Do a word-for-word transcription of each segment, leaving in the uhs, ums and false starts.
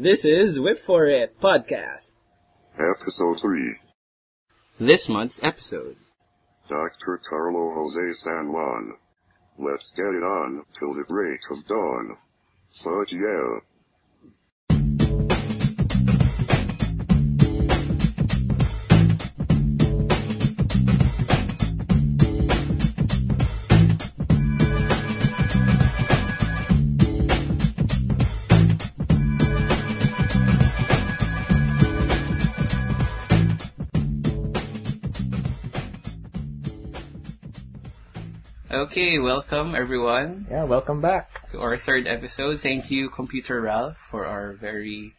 This is Whip For It Podcast. Episode three. This month's episode. Doctor Carlo Jose San Juan. Let's get it on till the break of dawn. But yeah. Okay, welcome everyone. Yeah, welcome back to our third episode. Thank you, Computer Ralph, for our very,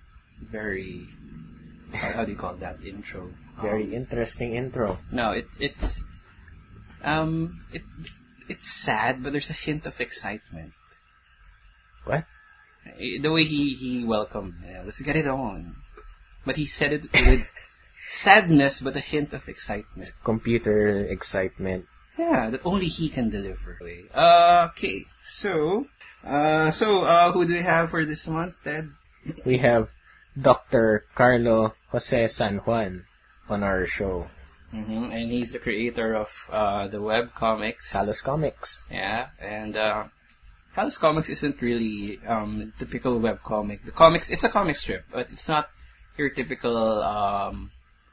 very, how, how do you call that intro? Very um, interesting intro. No, it, it's, um, it, it's sad, but there's a hint of excitement. What? The way he, he welcomed, yeah, let's get it on. But he said it with sadness, but a hint of excitement. Computer excitement. Yeah, that only he can deliver. Uh, okay, so, uh, so, uh, who do we have for this month, Ted? We have Doctor Carlo Jose San Juan on our show. Mm-hmm, and he's the creator of, uh, the web comics. Kalos Comics. Yeah, and, uh, Kalos Comics isn't really, um, typical web comic. The comics, it's a comic strip, but it's not your typical, um,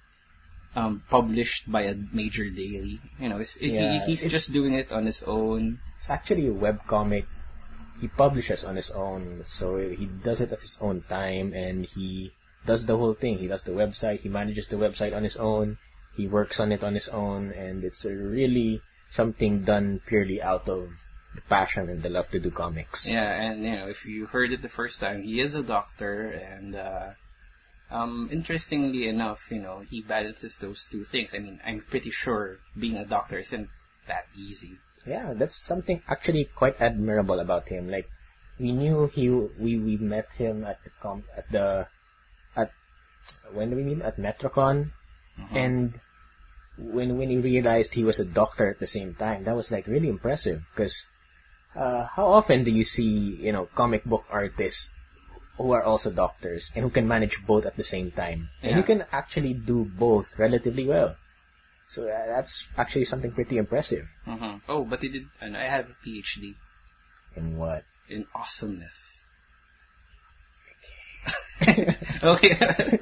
Um, published by a major daily. You know, it's, it, Yeah, he, he's it's- just doing it on his own. It's actually a webcomic he publishes on his own. So he does it at his own time and he does the whole thing. He does the website, he manages the website on his own, he works on it on his own, and it's a really something done purely out of the passion and the love to do comics. Yeah, and, you know, if you heard it the first time, he is a doctor, and, uh, um, interestingly enough, you know, he balances those two things. I mean, I'm pretty sure being a doctor isn't that easy. Yeah, that's something actually quite admirable about him. Like, we knew he, we, we met him at the, com, at the, at, when do we meet? At Metrocon. Mm-hmm. And when, when he realized he was a doctor at the same time, that was like really impressive. Because, uh, how often do you see, you know, comic book artists who are also doctors and who can manage both at the same time? And Yeah. you can actually do both relatively well. So uh, that's actually something pretty impressive. Mm-hmm. Oh, but he did, and I have a PhD In what? in awesomeness. Okay. okay.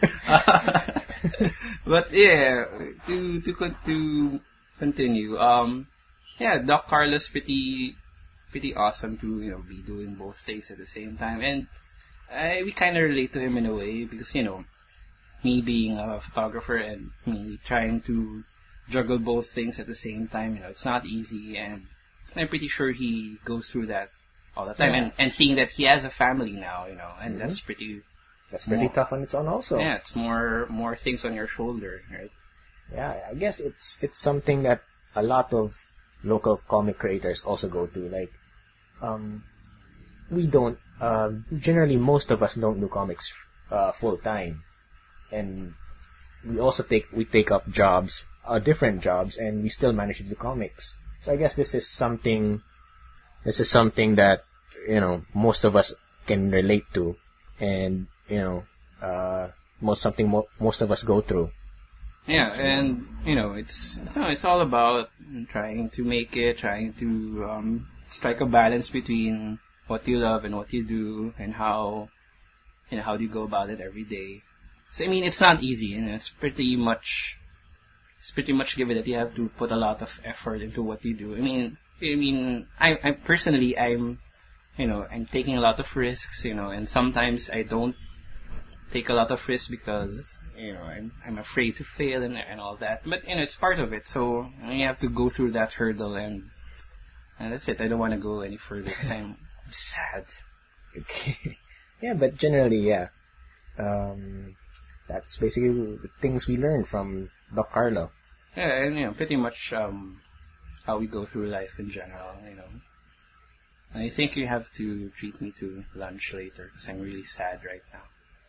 But yeah, to to con- to continue. Um, yeah, Doc Carlos pretty pretty awesome to, you know, be doing both things at the same time, and I we kind of relate to him in a way because, you know, me being a photographer and me trying to juggle both things at the same time, you know, it's not easy, and I'm pretty sure he goes through that all the time. Yeah. And and seeing that he has a family now, you know, and Mhm. that's pretty. That's pretty More- tough on its own also. Yeah, it's more more things on your shoulder, right? Yeah, I guess it's it's something that a lot of local comic creators also go to. Like, um, we don't, uh, generally most of us don't do comics uh, full time. And we also take, we take up jobs, uh, different jobs, and we still manage to do comics. So I guess this is something, this is something that, you know, most of us can relate to. And, you know, uh, most something mo- most of us go through. Yeah, and you know, it's it's all, it's all about trying to make it, trying to um, strike a balance between what you love and what you do, and how you know how do you go about it every day. So I mean, it's not easy, and it's pretty much it's pretty much given that you have to put a lot of effort into what you do. I mean, I mean, I, I personally, I'm you know, I'm taking a lot of risks, you know, and sometimes I don't take a lot of risks because, you know, I'm, I'm afraid to fail and, and all that. But, you know, it's part of it. So, you have to go through that hurdle, and, and that's it. I don't want to go any further because I'm sad. Okay. Yeah, but generally, yeah. Um, that's basically the things we learned from Doc Carlo. Yeah, and, you know, pretty much um, how we go through life in general, you know. I think you have to treat me to lunch later because I'm really sad right now.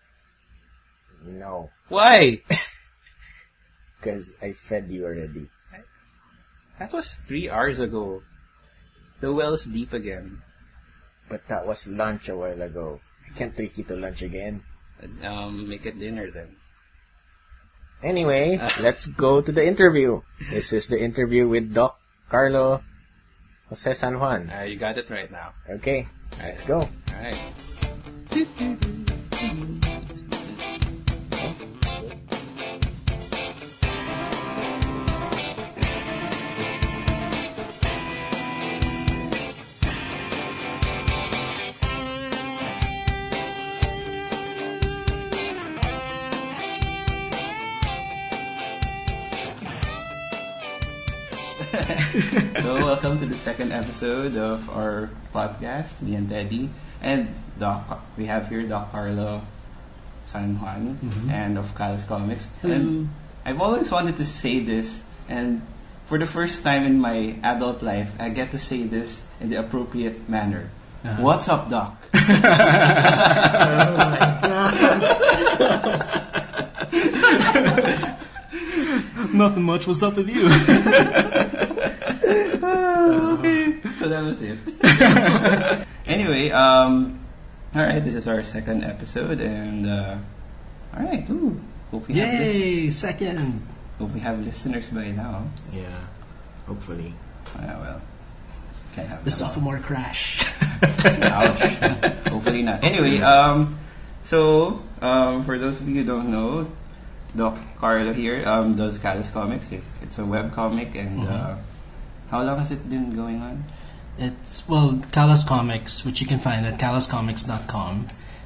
No, Why? because I fed you already. That was three hours ago. The well's deep again. But that was lunch a while ago. I can't treat you to lunch again. Um, make it dinner then. Anyway, let's go to the interview. This is the interview with Doc Carlo Jose San Juan. Uh, you got it right now. Okay, let's go. All right. So welcome to the second episode of our podcast, me and Teddy, and Doc. We have here Doc Carlo San Juan, Mhm. and of Kalas Comics. Hello. And I've always wanted to say this, and for the first time in my adult life, I get to say this in the appropriate manner. Uh-huh. What's up, Doc? Oh my god. Nothing much. What's up with you? So that was it. Anyway, um, all right, this is our second episode, and uh, all right, ooh, hope we have lis- Yay! Second. hope we have listeners by now. Yeah, hopefully. Ah, well, can't have The that. sophomore crash. Ouch. Hopefully not. Anyway, um, so um, for those of you who don't know, Doc Carlo here um, does Kalas Comics. It's, it's a web comic, and Mhm. uh, how long has it been going on? It's, well, Kalas Comics, which you can find at kalas comics dot com,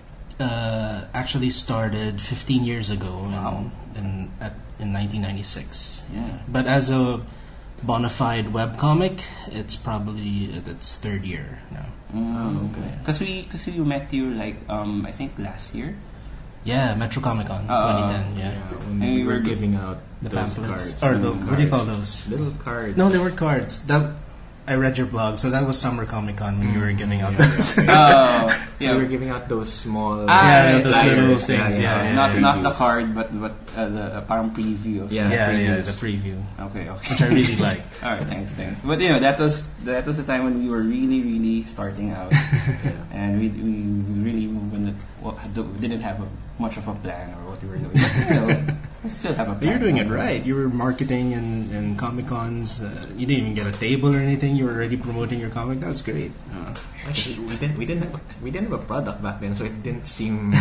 uh, actually started fifteen years ago Wow. in, in, at, in nineteen ninety-six. Yeah. But as a bona fide webcomic, it's probably at its third year now. Oh, okay. Because we, cause we met you like um, I think last year. Yeah, Metro Comic Con Uh, twenty ten. Yeah. when And we we were were giving out The those pamphlets. cards. Or the, little what do you call cards. those? Little cards. No, they were cards. That I read your blog, so that was Summer Comic Con when you were giving out yeah, those. yeah. Oh, So yeah. we were giving out those small. Ah, Yeah, right, those flyers. little things, yeah, not not the previews. card, but but uh, the uh, parang preview. Of Yeah. yeah, yeah, previews. the preview, Okay. Okay. which I really liked. All right. Thanks. Thanks. But you know that was that was the time when we were really really starting out, Yeah. and we we really when it, well, didn't have a, much of a plan or what we were doing. But, you know, we still have a But plan. you're doing it right. You were marketing and, and Comic Cons. Uh, you didn't even get a table or anything. You were already promoting your comic. That's great. Uh, Actually, we didn't we didn't have, we didn't have a product back then, so it didn't seem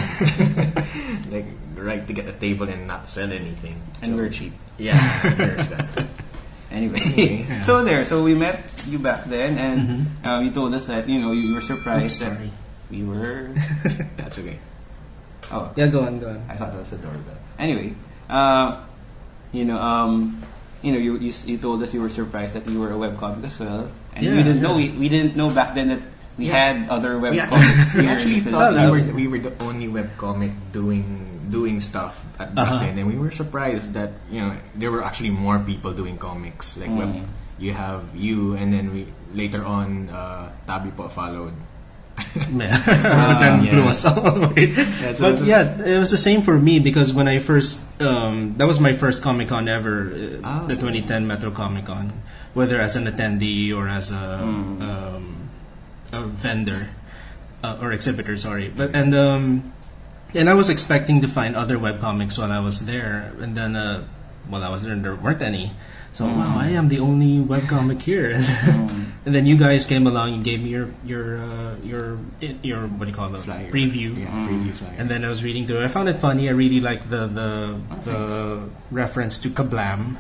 like right to get a table and not sell anything. And So- we're cheap. Yeah, there's that. Anyway, Yeah. so there. So we met you back then, and Mhm. uh, you told us that you know you were surprised that sorry. we were. That's okay. Oh, Yeah, go on, go on. I thought that was a doorbell. Anyway, uh, you know, um, you know, you, you you told us you were surprised that you were a webcomic as well, and Yeah, we didn't know yeah. we, we didn't know back then that we Yeah. had other We, ac- webcomics we here actually in the thought we Philippines. were, we were the only webcomic doing doing stuff at back Uh-huh. then, and we were surprised that you know there were actually more people doing comics. Like web, Mm. you have you, and then we later on uh, Tabi po followed. Yeah. then yeah. blew us away. Yeah, so- but so- yeah, it was the same for me because when I first, um, that was my first Comic Con ever, uh, Oh. the twenty ten Metro Comic Con, whether as an attendee or as a, Mm. um, a vendor uh, or exhibitor. Sorry, but and um, and I was expecting to find other webcomics while I was there, and then uh, while I was there, there weren't any. So Mm. wow, I am the only webcomic here. Mm. And then you guys came along and gave me your your uh, your your what do you call it, Flyer. preview. Yeah, Mm. preview flyer. And then I was reading through it. I found it funny. I really liked the the, Oh, the reference to Kablam,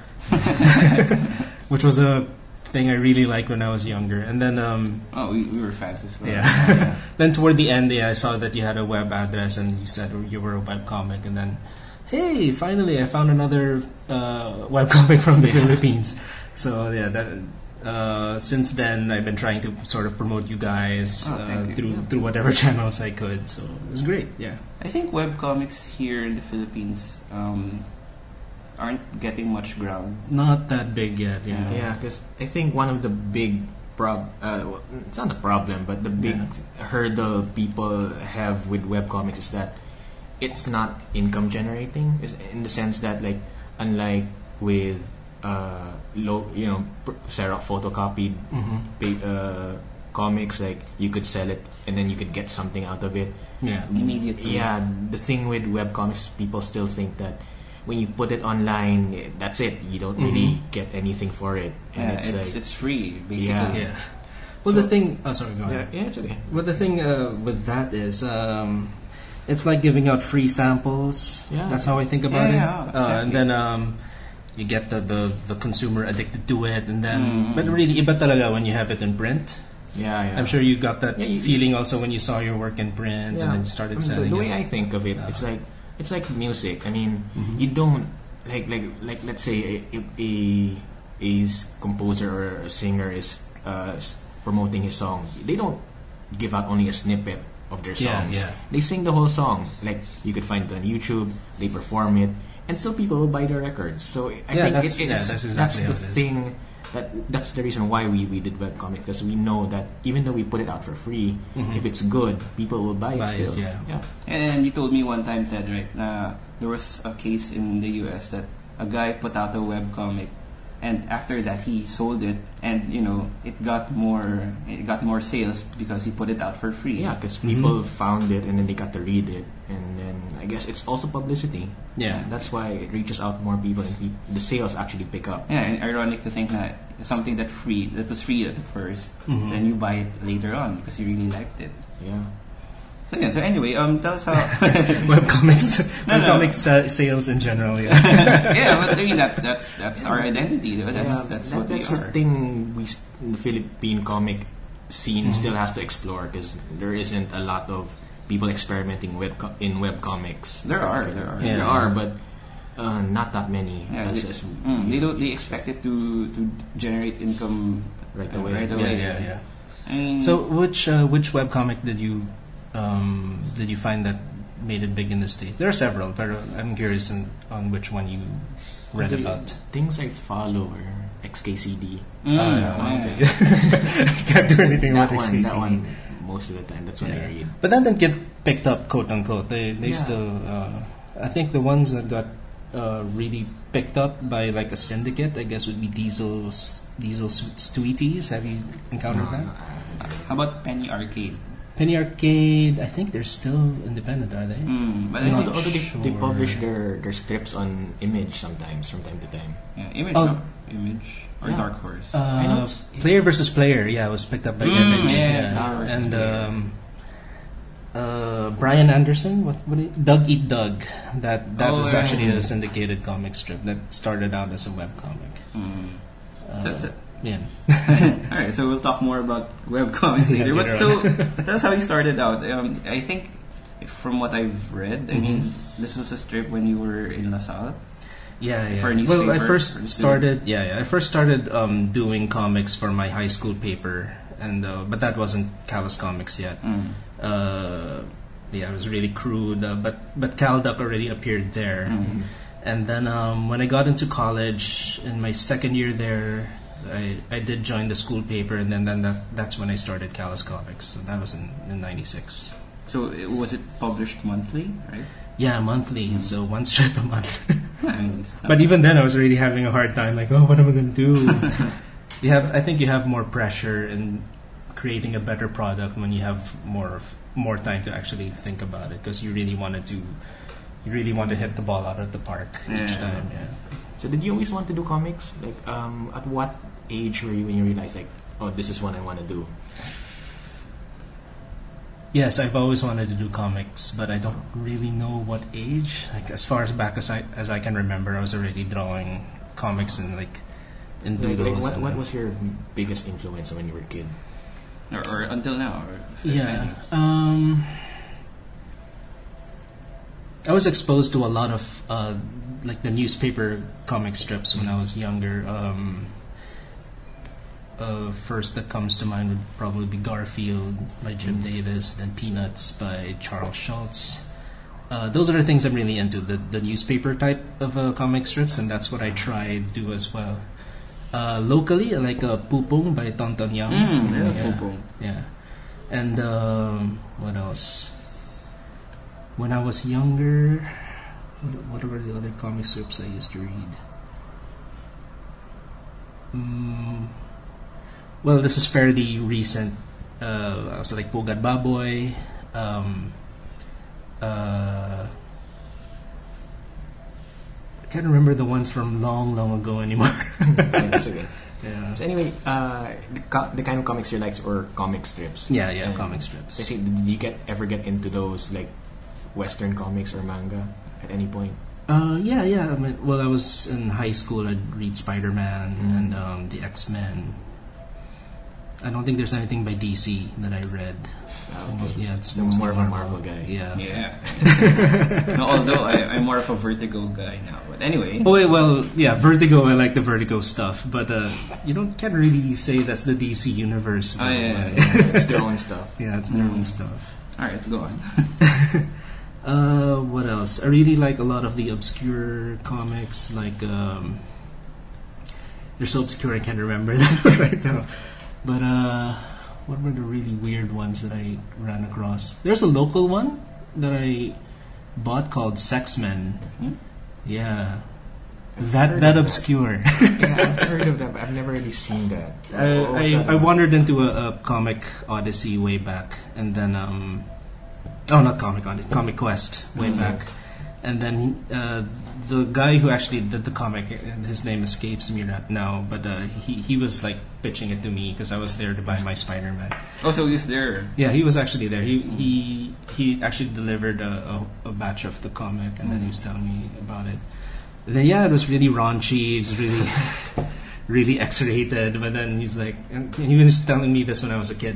which was a thing I really liked when I was younger. And then um, Oh, we, we were fans as well. yeah, then toward the end, yeah, I saw that you had a web address and you said you were a web comic. And then, hey, finally, I found another uh, web comic from the Philippines. So yeah, that. Uh, since then, I've been trying to sort of promote you guys Oh, uh, thank you. through through whatever channels I could. So it was great. Yeah. I think webcomics here in the Philippines um, aren't getting much ground. Not that big yet. Yeah. Yeah, because I think one of the big prob uh, well, it's not a problem, but the big hurdle people have with webcomics is that it's not income generating. Is in the sense that like unlike with uh, low, you know, pr- Xerox photocopied Mm-hmm. pa- uh, comics, like you could sell it and then you could get something out of it. Yeah. immediately. Yeah, the thing with webcomics, people still think that when you put it online, eh, that's it. You don't really get anything for it. And Yeah, it's, it's, like, it's free, basically. Yeah. Yeah. Well, the thing. Oh, sorry. Go yeah, ahead. yeah, it's okay. Well, the thing uh, with that is, um, it's like giving out free samples. Yeah. That's how I think about Yeah, it. yeah, Uh, exactly. and then um, you get the, the, the consumer addicted to it, and then. Mm. But really, iba talaga when you have it in print. Yeah, yeah. I'm sure you got that Yeah, you- feeling also when you saw your work in print, Yeah. and then you started I mean, the, selling the way it. I think of it, Yeah. it's like it's like music. I mean, Mhm. you don't like like like let's say a a, a s- composer or a singer is uh, s- promoting his song. They don't give out only a snippet of their Yeah, songs. yeah. They sing the whole song. Like you could find it on YouTube. They perform it, and still people will buy their records. So I Yeah, think that's- it, yeah, it's, that's exactly the how it is. thing. That that's the reason why we, we did webcomics, because we know that even though we put it out for free, Mhm. if it's good, people will buy, Buy it it, still. yeah. yeah. And you told me one time, Ted, right, na there was a case in the U S that a guy put out a webcomic, and after that he sold it, and you know it got more it got more sales because he put it out for free. Yeah, because people found it and then they got to read it, and then I guess it's also publicity. Yeah. That's why it reaches out more people, and pe- the sales actually pick up. Yeah, and ironic to think that something that free that was free at the 1st Mhm. then you buy it later on because you really liked it. Yeah. So yeah. So anyway, um, tell us how. Webcomics, No, no. webcomics sa- sales in general. Yeah. Yeah, but I mean that's that's that's our identity. Though. That's yeah, that's that- what we that's are. the thing we s- the Philippine comic scene Mhm. still has to explore, because there isn't a lot of people experimenting web co- in web comics. There are, there are. There Yeah. are, but uh, not that many. Yeah, as- they, as- mm, they don't. They expect it to to generate income Right uh, away. Right Yeah, away. yeah, yeah. I mean, So, which uh, which webcomic did you um, did you find that made it big in the States? There are several, but I'm curious in, on which one you read the about. things I follow are X K C D. mm, Ah, yeah. yeah. Can't do anything That about one, X K C D. that one, most of the time, that's what I Yeah. read. But that didn't get picked up, quote unquote. They they Yeah. still. Uh, I think the ones that got uh, really picked up by like a syndicate, I guess, would be Diesel's Diesel Suits Tweeties. Have you encountered that? How about Penny Arcade? Penny Arcade. I think they're still independent, are they? Mm, but I Not think Although they, they sure. publish their, their strips on Image sometimes, from time to time. yeah, Image, Oh. no? Image or Yeah. Dark Horse. I know Uh, it's- player versus Player, yeah, was picked up by Mm, Image. yeah, Player versus and Player. um, uh, Brian Anderson, what what it, Doug Eat Doug. That that Oh, was yeah. actually a syndicated comic strip that started out as a webcomic. Mm. Uh, So- so- yeah. All right, so we'll talk more about webcomics later. But Later so on. that's how you started out. Um, I think, if- from what I've read, I mean, Mm-hmm. this was a strip when you were in LaSalle. Yeah, yeah. For a well, I newspaper, first for a started. Yeah, yeah. I first started um, doing comics for my high school paper, and uh, but that wasn't Callus Comics yet. Mm. Uh, yeah, it was really crude. Uh, but but Cal Duck already appeared there, Mhm. and then um, when I got into college in my second year there, I, I did join the school paper, and then, then that that's when I started Callus Comics. So that was in in ninety-six. So it- was it published monthly, right? Yeah, monthly. So one strip a month. I mean, it's not- But even then, I was really having a hard time. Like, oh, what am I going to do? you have, I think, you have more pressure in creating a better product when you have more f- more time to actually think about it, because you really wanted to, you really want to hit the ball out of the park each Yeah. time. Yeah. So did you always want to do comics? Like, um, at what age were you when you realized, like, oh, this is what I want to do? Yes, I've always wanted to do comics, but I don't really know what age. Like as far as back as I as I can remember, I was already drawing comics in like in Like, doodles. like, what, and- what was your biggest influence when you were a kid? or, or until now. Or Yeah. Um, I was exposed to a lot of uh, like the newspaper comic strips when I was younger. Um, uh, first that comes to mind would probably be Garfield by Jim Davis, then Peanuts by Charles Schultz. Uh, those are the things I'm really into, the, the newspaper type of uh, comic strips, and that's what I try to do as well. Uh, locally, I like uh, Pupong by Tonton Yang. Mm, yeah, yeah. Pupong. Yeah. And um, what else? When I was younger, what, what were the other comic strips I used to read? Mm, well, this is fairly recent. Uh, I was like Pugad Baboy. Um, uh, I can't remember the ones from long, long ago anymore. Yeah, that's okay. Yeah. So anyway, uh, the, co- the kind of comics you like or comic strips. Yeah, yeah, And comic strips. basically, did you get ever get into those like Western comics or manga at any point? Uh, yeah, yeah. I mean, well, I was in high school. I'd read Spider-Man Mm. and um, the X-Men. I don't think there's anything by D C that I read. Almost, yeah, it's So mostly more of a Marvel guy. Yeah. Yeah. No, although I, I'm more of a Vertigo guy now. But anyway. Oh wait, well, yeah, Vertigo. I like the Vertigo stuff, but uh, you don't can't really say that's the D C universe. Oh, though. yeah. Like, It's their own stuff. yeah, it's their Mm. own stuff. All right, go on. Uh, what else? I really like a lot of the obscure comics. Like, um, they're so obscure I can't remember them right now. But uh, what were the really weird ones that I ran across? There's a local one that I bought called Sex Men. Hmm? Yeah, I've that heard that of obscure. Yeah, I've heard of that, but I've never really seen that. I, What was I, that I about? wandered into a, a comic odyssey way back, and then um, oh, not comic odyssey, Comic Quest way Mhm. back, and then he, uh, the guy who actually did the comic, and his name escapes me right now, but uh, he he was like pitching it to me because I was there to buy my Spider-Man. Oh, so he's there. Yeah, he was actually there. He he he actually delivered a, a, a batch of the comic, and then he was telling me about it. And then yeah, it was really raunchy. It was really really X-rated. But then he's like, and he was telling me this when I was a kid.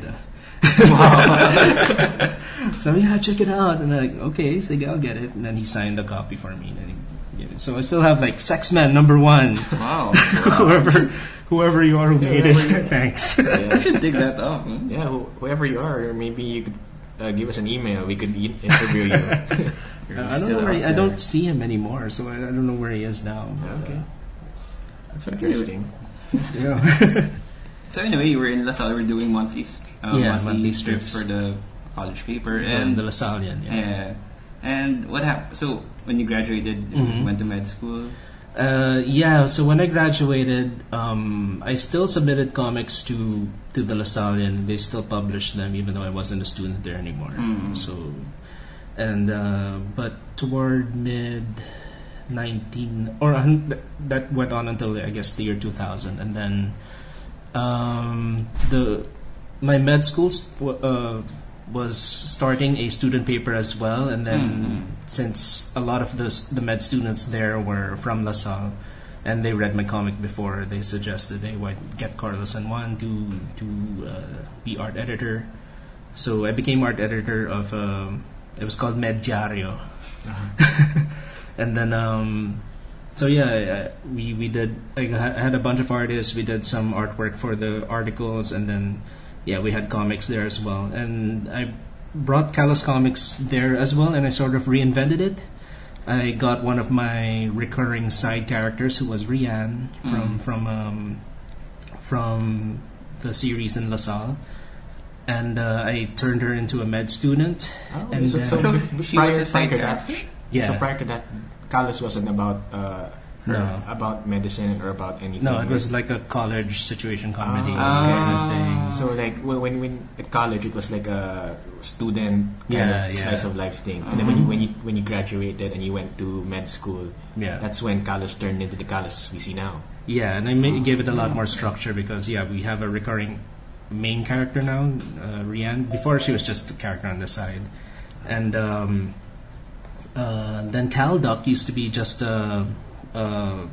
So yeah, check it out. And I'm like, okay, so I'll get it. And then he signed the copy for me. And then he gave it. So I still have like Sex Men number one. Wow. whoever whoever you are who Yeah, made it, whoever you- thanks. I Yeah, should dig that up. Hmm? yeah who, whoever you are, or maybe you could uh, give us an email. We could e- interview you. You're I don't still know where out he, I there. don't see him anymore, so I, I don't know where he is now. Yeah, But, okay. uh, That's interesting. yeah. So anyway, you were in LaSalle. We were doing monthly, uh, Yeah, monthly, monthly strips, strips. for the college paper, and and the LaSallian. Yeah. yeah. And what happened? So when you graduated, you Mhm. went to med school. Uh, yeah. So when I graduated, um, I still submitted comics to to the LaSallian. They still published them, even though I wasn't a student there anymore. Mm. So, and uh, but toward mid nineteen, or un- th- that went on until I guess the year two thousand, and then um, the my med school st- w- uh, was starting a student paper as well, and then Mhm. since a lot of the s- the med students there were from LaSalle, and they read my comic before, they suggested they would get Carlos and Juan to to uh, be art editor. So I became art editor of um, it was called Med Diario, and then um, so yeah, I, we we did. I ha- had a bunch of artists. We did some artwork for the articles, and then yeah, we had comics there as well. And I brought Kalos Comics there as well, and I sort of reinvented it. I got one of my recurring side characters, who was Rianne from Mm. from um, from the series in LaSalle, and uh, I turned her into a med student. Oh, And so, then- so So bef- she prior, was a side prior to that, character? Yeah. So prior to that, Carlos wasn't about uh, her, No. about medicine or about anything. No, it was like a college situation comedy Ah. kind of Ah. thing. So like when when, when at college it was like a student kind Yeah, of yeah. slice of life thing, and then when you when you when you graduated and you went to med school, Yeah. that's when Carlos turned into the Carlos we see now. Yeah, and I ma- gave it a lot more structure because yeah, we have a recurring main character now, uh, Rianne. Before she was just a character on the side, and um, uh, then Cal Duck used to be just a, a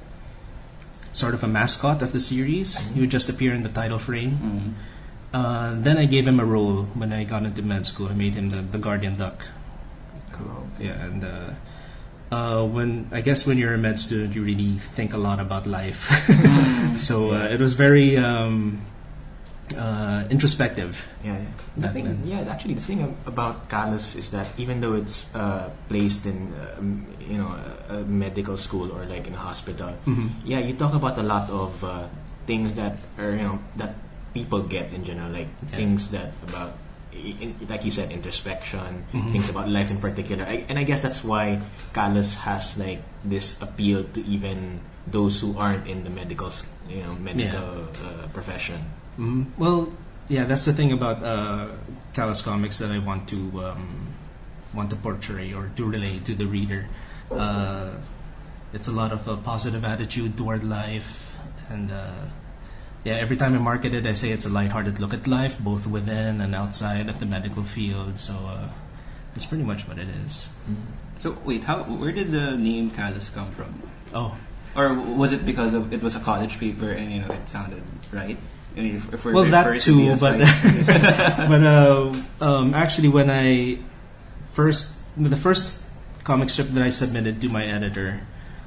sort of a mascot of the series. He would just appear in the title frame. Mm. Uh, then I gave him a role when I got into med school. I made him the, the guardian duck. Cool. Yeah, and uh, uh, when I guess when you're a med student, you really think a lot about life. so uh, it was very um, uh, introspective. Yeah, yeah. The Back thing, then. yeah, actually, the thing ab- about Carlos is that even though it's uh, placed in, uh, m- you know, a, a medical school or like in a hospital, Mhm. yeah, you talk about a lot of uh, things that are, you know, that people get in general, like Yeah. things that about, i- in, like you said, introspection, Mhm. things about life in particular, I, and I guess that's why Carlos has like this appeal to even those who aren't in the medical, s- you know, medical uh, profession. Mhm. Well, yeah, that's the thing about uh, Kalos Comics that I want to um, want to portray or to relay to the reader. Uh, it's a lot of a positive attitude toward life, and uh, yeah, every time I market it, I say it's a lighthearted look at life, both within and outside of the medical field. So uh, that's pretty much what it is. So wait, how where did the name Callus come from? Oh, Or was it because of it was a college paper and you know it sounded right? I mean, if, if we're well, that referred to too, be a but science- but uh, um, actually, when I first the first comic strip that I submitted to my editor,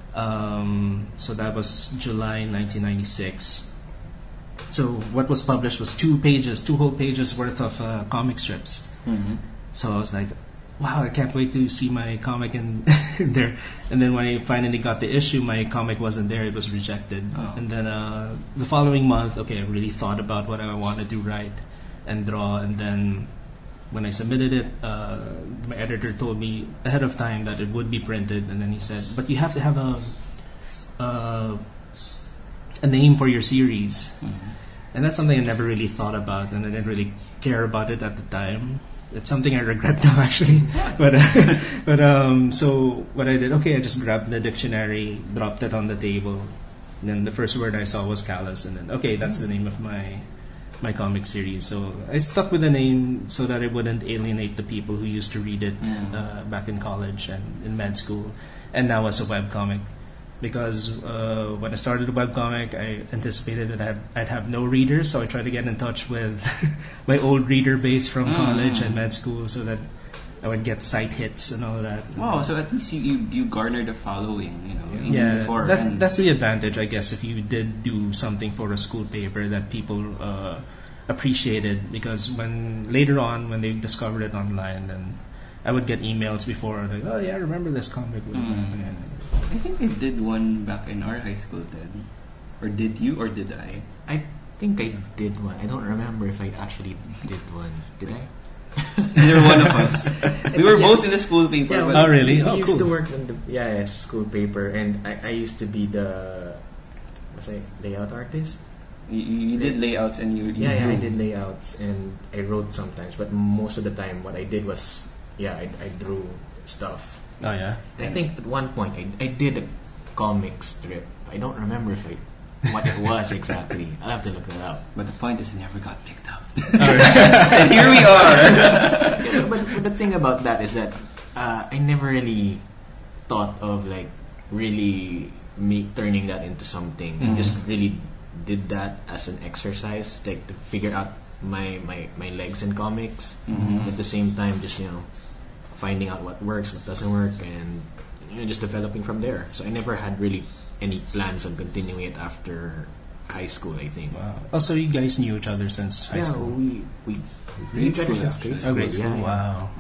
um, so that was July nineteen ninety-six. So what was published was two pages, two whole pages worth of uh, comic strips. Mhm. So I was like, wow, I can't wait to see my comic in, in there. And then when I finally got the issue, my comic wasn't there. It was rejected. Oh. And then uh, the following month, okay, I really thought about what I wanted to write and draw. And then when I submitted it, uh, my editor told me ahead of time that it would be printed. And then he said, but you have to have a uh, a name for your series. Mhm. And that's something I never really thought about, and I didn't really care about it at the time. It's something I regret now, actually. but uh, but um, so what I did, okay, I just grabbed the dictionary, dropped it on the table, and then the first word I saw was Callus, and then okay, that's the name of my my comic series. So I stuck with the name so that it wouldn't alienate the people who used to read it Mm. uh, back in college and in med school, and now as a webcomic. Because uh, when I started a webcomic, I anticipated that I'd, I'd have no readers, so I tried to get in touch with my old reader base from Mm. college and med school so that I would get site hits and all that. Wow, so at least you, you, you garnered a following, you know, even Yeah, before. that, and- that's the advantage, I guess, if you did do something for a school paper that people uh, appreciated. Because when later on, when they discovered it online, then I would get emails before, like, oh yeah, I remember this comic. Mm. I think I did one back in our high school then. Or did you, or did I? I think I did one. I don't remember if I actually did one. Did I? Either one of us. We were Yeah. both in the school paper. Yeah, but Oh, really? We Oh, used to cool. work in the yeah, yeah school paper, and I, I used to be the what's I layout artist. You, you did layouts and you, you Yeah, yeah, I drew. did layouts and I wrote sometimes, but most of the time, what I did was yeah, I, I drew stuff. Oh yeah. And I think at one point I, I did a comic strip. I don't remember if I what it was exactly. I'll have to look that up. But the point is, it never got picked up. Alright. And here we are. Yeah, but, but the thing about that is that uh, I never really thought of like really me turning that into something. I Mhm. just really did that as an exercise, like to figure out my my, my legs in comics. Mhm. At the same time, just you know, finding out what works, what doesn't work, and you know, just developing from there. So I never had really any plans on continuing it after high school. I think. Wow. Also, you guys knew each other since high Yeah, school. we we Grade we got school, since actually. grade Oh, school. grade school. Yeah, yeah. Wow.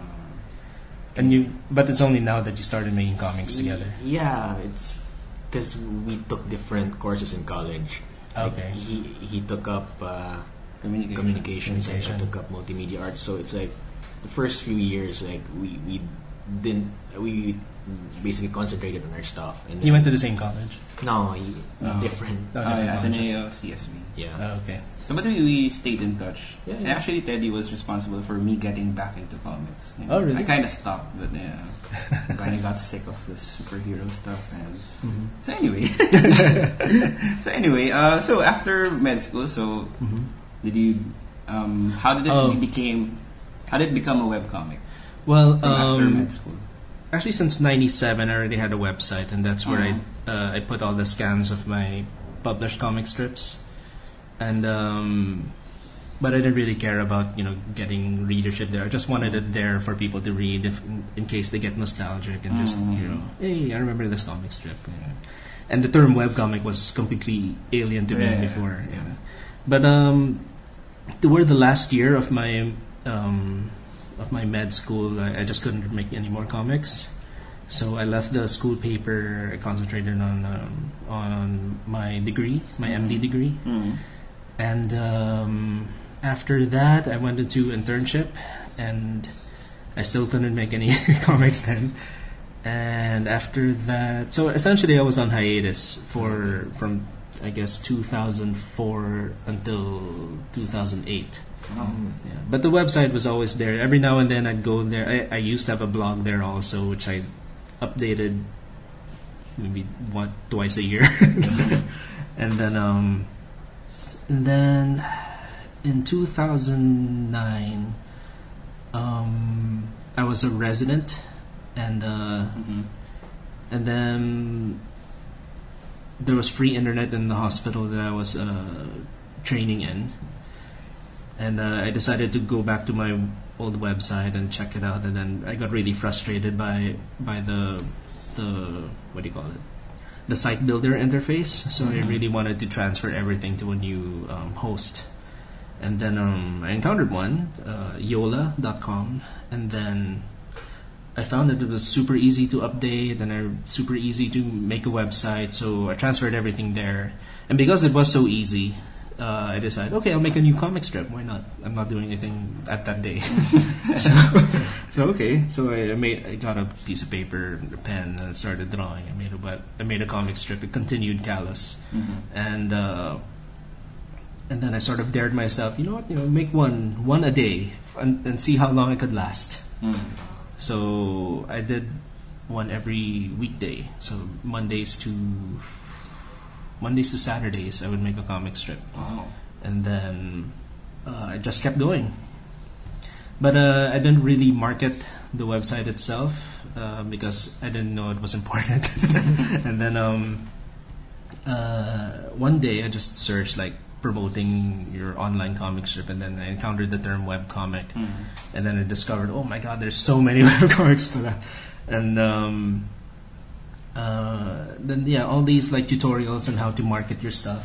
And you, but it's only now that you started making comics together. Yeah, it's because we took different courses in college. Like, Okay. he he took up uh, Communication. communications, and I Communication. took up multimedia arts. So it's like the first few years, like we we didn't we basically concentrated on our stuff. And You went to the same college. no he, Oh. different. Oh, Oh, different yeah, colleges. Ateneo, C S B. Yeah. Oh, okay. So, but we, we stayed in touch. Yeah, And yeah. actually, Teddy was responsible for me getting back into comics. You know, Oh, really? I kind of stopped, but yeah, I kind of got sick of the superhero stuff. And Mm-hmm. so anyway, so anyway, uh, so after med school, so Mm-hmm. did you? Um, how did it Oh. became? How did it become a webcomic Well, from after um, med school? actually, since ninety-seven, I already had a website, and that's where Uh-huh. I uh, I put all the scans of my published comic strips, and um, but I didn't really care about you know getting readership there. I just wanted it there for people to read, if in case they get nostalgic and just Mhm. you know, hey, I remember this comic strip. Yeah. And the term webcomic was completely alien to Yeah, me before. yeah. Yeah. But um, toward the last year of my um, of my med school, I, I just couldn't make any more comics. So I left the school paper. I concentrated on um, on my degree, my M D degree, Mm. and um, after that, I went into internship, and I still couldn't make any comics then. And after that, so essentially, I was on hiatus for from I guess two thousand four until two thousand eight. Oh. Yeah, but the website was always there. Every now and then I'd go there. I, I used to have a blog there also, which I updated maybe one twice a year. And then um, and then in two thousand nine, um, I was a resident, and uh, Mm-hmm. and then there was free internet in the hospital that I was uh, training in. And uh, I decided to go back to my old website and check it out. And then I got really frustrated by by the the what do you call it, the site builder interface. So I really wanted to transfer everything to a new um, host. And then um, I encountered one, uh, yola dot com, and then I found that it was super easy to update and I, super easy to make a website. So I transferred everything there. And because it was so easy, Uh, I decided, okay, I'll make a new comic strip. Why not? I'm not doing anything at that day. so, so okay. So I, I made, I got a piece of paper, a pen, and started drawing. I made a web, I made a comic strip. It continued Callous, Mm-hmm. and uh, and then I sort of dared myself. You know what? You know, make one one a day and, and see how long it could last. Mm. So I did one every weekday. So Mondays to Mondays to Saturdays, I would make a comic strip. Wow. And then uh, I just kept going. But uh, I didn't really market the website itself uh, because I didn't know it was important. And then um, uh, one day I just searched like promoting your online comic strip, and then I encountered the term webcomic. Mm. And then I discovered, oh my god, there's so many webcomics for that. And um, Uh, then yeah, all these like tutorials on how to market your stuff.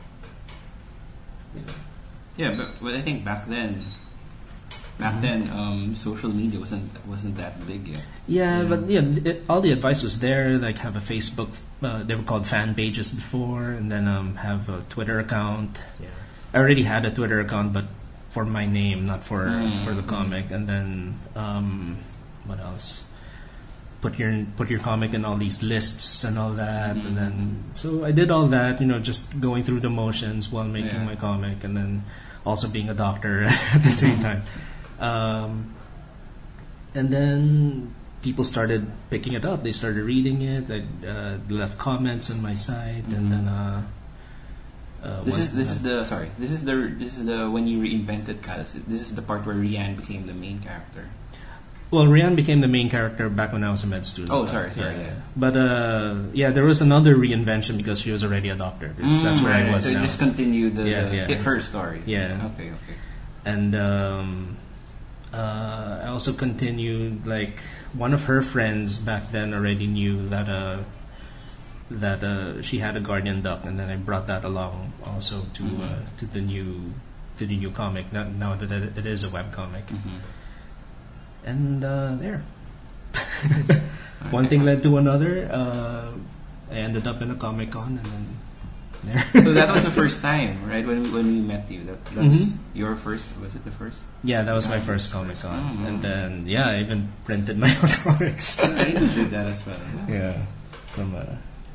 Yeah, but, but I think back then, back then, um, social media wasn't wasn't that big yet. Yeah, but yeah, it, all the advice was there. Like have a Facebook. Uh, they were called fan pages before, and then um, have a Twitter account. Yeah. I already had a Twitter account, but for my name, not for Mm. for the comic. And then um, what else? Put your put your comic in all these lists and all that, Mm-hmm. and then so I did all that, you know, just going through the motions while making Yeah. my comic, and then also being a doctor at the same time. Um, and then people started picking it up; they started reading it. I uh, left comments on my site, and then uh, uh, This one- is this is the sorry. This is the this is the when you reinvented Callous. This is the part where Rian became the main character. Well, Rian became the main character back when I was a med student. Oh, sorry, sorry, yeah. But uh, yeah, there was another reinvention because she was already a doctor. Because that's where I Mm, was so now. you just continue the Yeah, yeah. her story. Yeah. Okay. Okay. And um, uh, I also continued, like, one of her friends back then already knew that uh, that uh, she had a guardian duck, and then I brought that along also to Mhm. uh, to the new to the new comic. Now, now that it it is a web comic. Mm-hmm. And uh, there. One thing led to another. Uh, I ended up in a Comic Con, and then there. So that was the first time, right? When we, when we met you, that, that was Mhm. your first. Was it the first? Yeah, that was my Yeah. first Comic Con, Mhm. and then yeah, I even printed my own comics. I didn't do that as well. Yeah, from uh,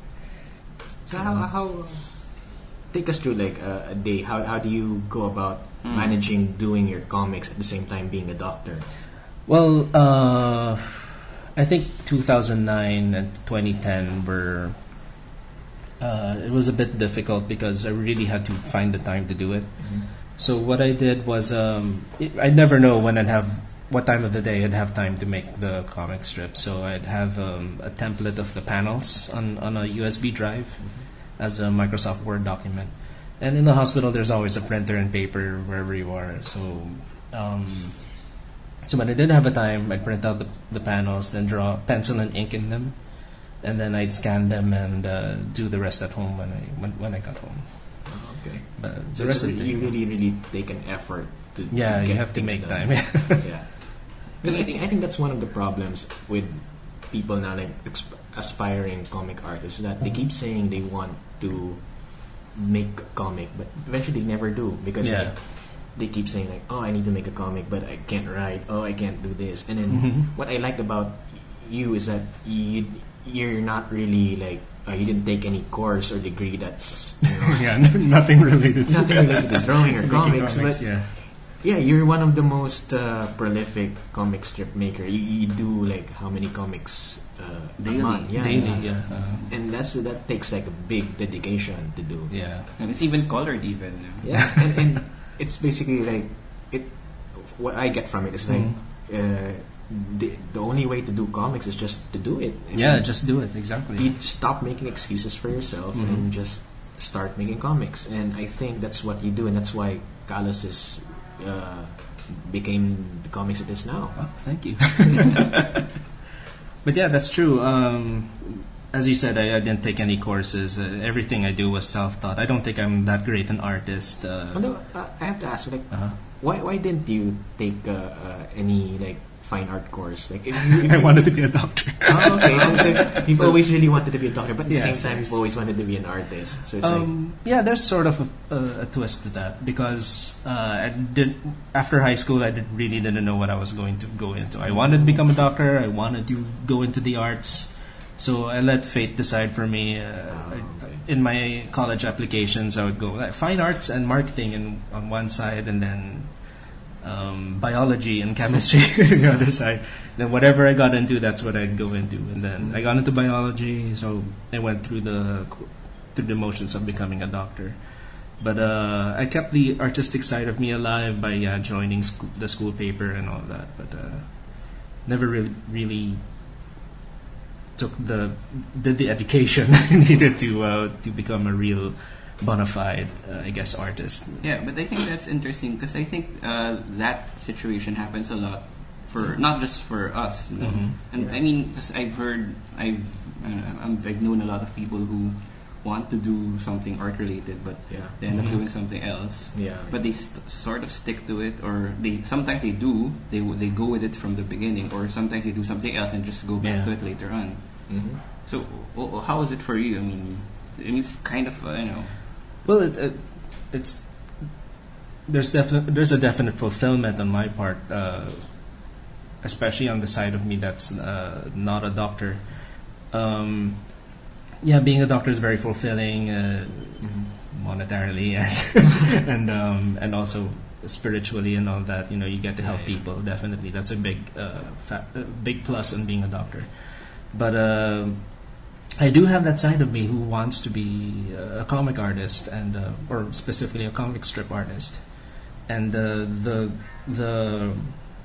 So how how take us through like uh, a day? How how do you go about Mm. managing doing your comics at the same time being a doctor? well, uh, I think two thousand nine and twenty ten were. Uh, it was a bit difficult because I really had to find the time to do it. So what I did was, um, it, I'd never know when I'd have, what time of the day I'd have time to make the comic strip. So I'd have um, a template of the panels on, on a U S B drive as a Microsoft Word document. And in the hospital, there's always a printer and paper wherever you are. So, um, so when I didn't have a time, I'd print out the, the panels, then draw pencil and ink in them, and then I'd scan them and uh, do the rest at home when I when, when I got home. Okay. But So the rest it's of the really, you day, really really take an effort to yeah, to you get have to things make done. time. Yeah, because I think I think that's one of the problems with people now, like exp- aspiring comic artists, that they keep saying they want to make a comic, but eventually they never do because Yeah. like, they keep saying like, oh, I need to make a comic, but I can't write. Oh, I can't do this. And then Mhm. what I liked about you is that you you're not really like uh, you didn't take any course or degree that's you know, yeah, nothing related to nothing related to drawing or making comics, but yeah. yeah, you're one of the most uh, prolific comic strip maker. You, you do like how many comics uh, Daily. a month? Yeah, Daily, yeah. yeah. Uh, And that's that takes like a big dedication to do. yeah. And it's even colored, even. Yeah, and, and it's basically like it. What I get from it is like uh, the the only way to do comics is just to do it. And Yeah, just do it, exactly. you stop making excuses for yourself and just start making comics. And I think that's what you do, and that's why Kalos is uh, became the comics it is now. Oh, thank you. But yeah, that's true. Um, as you said, I, I didn't take any courses. Uh, everything I do was self-taught. I don't think I'm that great an artist. Uh, Although uh, I have to ask, like, uh-huh. why why didn't you take uh, uh, any like fine art course? Like, if you, if I you- wanted to be a doctor. Oh, okay. So, so you've always really wanted to be a doctor, but at the Yes, same time, yes. you've always wanted to be an artist. So it's like, Um, yeah, there's sort of a, a, a twist to that because uh, I did after high school I did, really didn't know what I was going to go into. I wanted to become a doctor. I wanted to go into the arts, so I let fate decide for me. Uh, I, in my college applications, I would go like, fine arts and marketing in, on one side, and then um, biology and chemistry on the other side. Then whatever I got into, that's what I'd go into. And then I got into biology, so I went through the through the motions of becoming a doctor. But uh, I kept the artistic side of me alive by uh, joining sc- the school paper and all that. But uh, never really really took the did the education needed to uh, to become a real bona fide, uh, I guess, artist. Yeah, but I think that's interesting because I think uh, that situation happens a lot for not just for us, you know. Mhm. And I mean, because I've heard, I've uh, I'm- I've known a lot of people who want to do something art related, but yeah, they end up Mhm. doing something else. yeah. But they st- sort of stick to it, or they sometimes they do. They w- they go with it from the beginning, or sometimes they do something else and just go back Yeah. to it later on. Mhm. So, o- o- how is it for you? I mean, I mean, it's kind of uh, you know. Well, it, it, it's there's definite there's a definite fulfillment on my part, uh, especially on the side of me that's uh, not a doctor. Um, yeah, being a doctor is very fulfilling uh, Mhm. monetarily and and, um, and also spiritually and all that. You know, you get to help Right. people. Definitely, that's a big uh, fa- a big plus in being a doctor. But uh, I do have that side of me who wants to be uh, a comic artist and uh, or specifically a comic strip artist. And uh, the the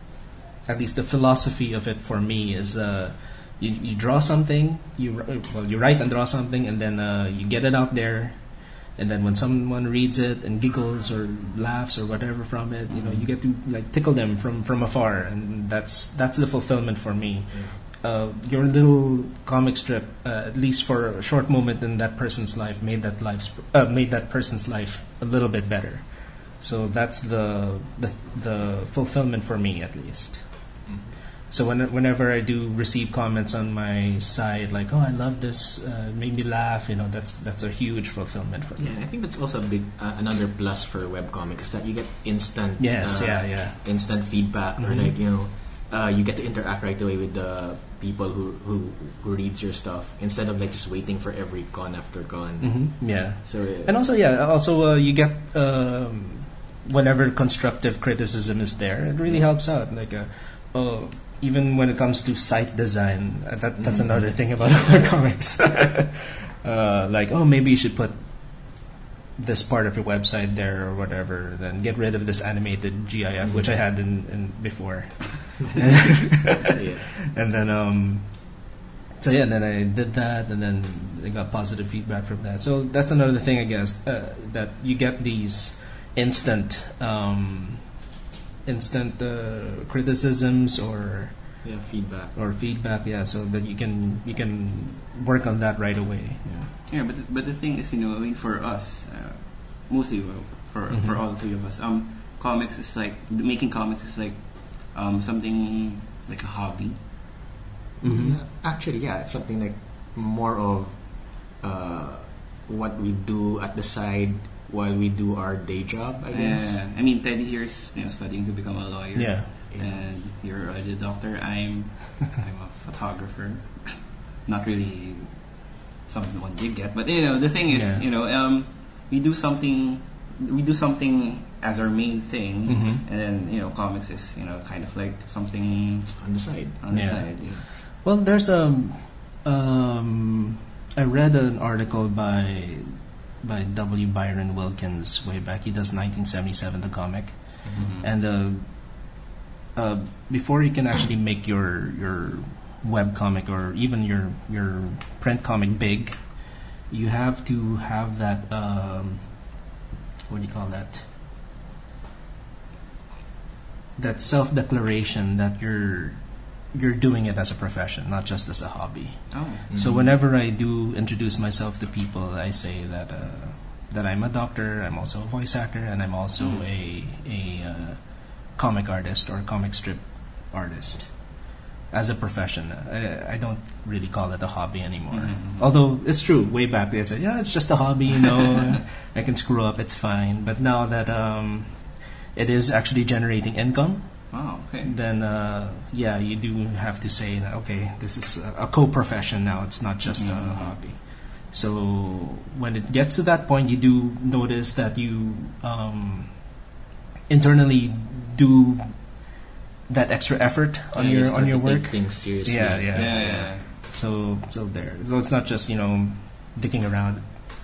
at least the philosophy of it for me is uh, you, you draw something, you wr- well you write and draw something, and then uh, you get it out there, and then when someone reads it and giggles or laughs or whatever from it, you know, you get to like tickle them from, from afar, and that's that's the fulfillment for me. Uh, your little comic strip, uh, at least for a short moment in that person's life, made that life uh, made that person's life a little bit better. So that's the the, the fulfillment for me, at least. So when, whenever I do receive comments on my side like, "Oh, I love this," uh, made me laugh, you know, that's that's a huge fulfillment for me. Yeah, and I think that's also a big uh, another plus for webcomics is that you get instant Yes, uh, yeah, yeah. instant feedback or Mhm. like you know uh, you get to interact right away with the people who, who who reads your stuff instead of like just waiting for every con after con. Mm-hmm. Yeah. So uh, And also, yeah, also uh, you get um, whenever constructive criticism is there, it really helps out. Like, uh, oh, even when it comes to site design, uh, that that's Mhm. another thing about our comics. uh, like, oh, maybe you should put this part of your website there or whatever. Then get rid of this animated G I F, which I had in, in before. yeah. And then, um, so yeah, and then I did that, and then I got positive feedback from that. So that's another thing, I guess, uh, that you get these instant, um, instant uh, criticisms or Yeah, feedback. or feedback. Yeah, so that you can you can work on that right away. Yeah. Yeah, but the, but the thing is, you know, I mean, for us, uh, mostly uh, for Mhm. for all three of us, um, comics is like making comics is like um something like a hobby. Mhm. Yeah, actually, yeah, it's something like more of uh, what we do at the side while we do our day job, I guess. Uh, I mean, Teddy here is you know studying to become a lawyer. Yeah. And you're a doctor. I'm I'm a photographer. Not really someone you get, but you know the thing is, Yeah. you know, um, we do something. We do something as our main thing, Mhm. and then you know comics is you know kind of like something On the side. on the Yeah. side. Yeah. Well, there's a. Um, I read an article by by W. Byron Wilkins way back. He does nineteen seventy-seven, the comic, Mhm. and uh, uh, before you can actually make your your web comic or even your your print comic big, you have to have that. Um, what do you call that? That self-declaration that you're you're doing it as a profession, not just as a hobby. Oh. So whenever I do introduce myself to people, I say that uh, that I'm a doctor, I'm also a voice actor, and I'm also a a uh, comic artist or comic strip artist as a profession. I, I don't really call it a hobby anymore. Mhm. Although it's true, way back they said, yeah, it's just a hobby, you know, I can screw up, it's fine. But now that um, it is actually generating income, Oh, okay. then uh, yeah, you do have to say that, okay, this is a, a co-profession now. It's not just Mhm. a hobby. So when it gets to that point, you do notice that you um, internally do that extra effort on Yeah, you your start on your to take work. things seriously. Yeah, yeah. Yeah, yeah. So so there. So it's not just you know dicking around.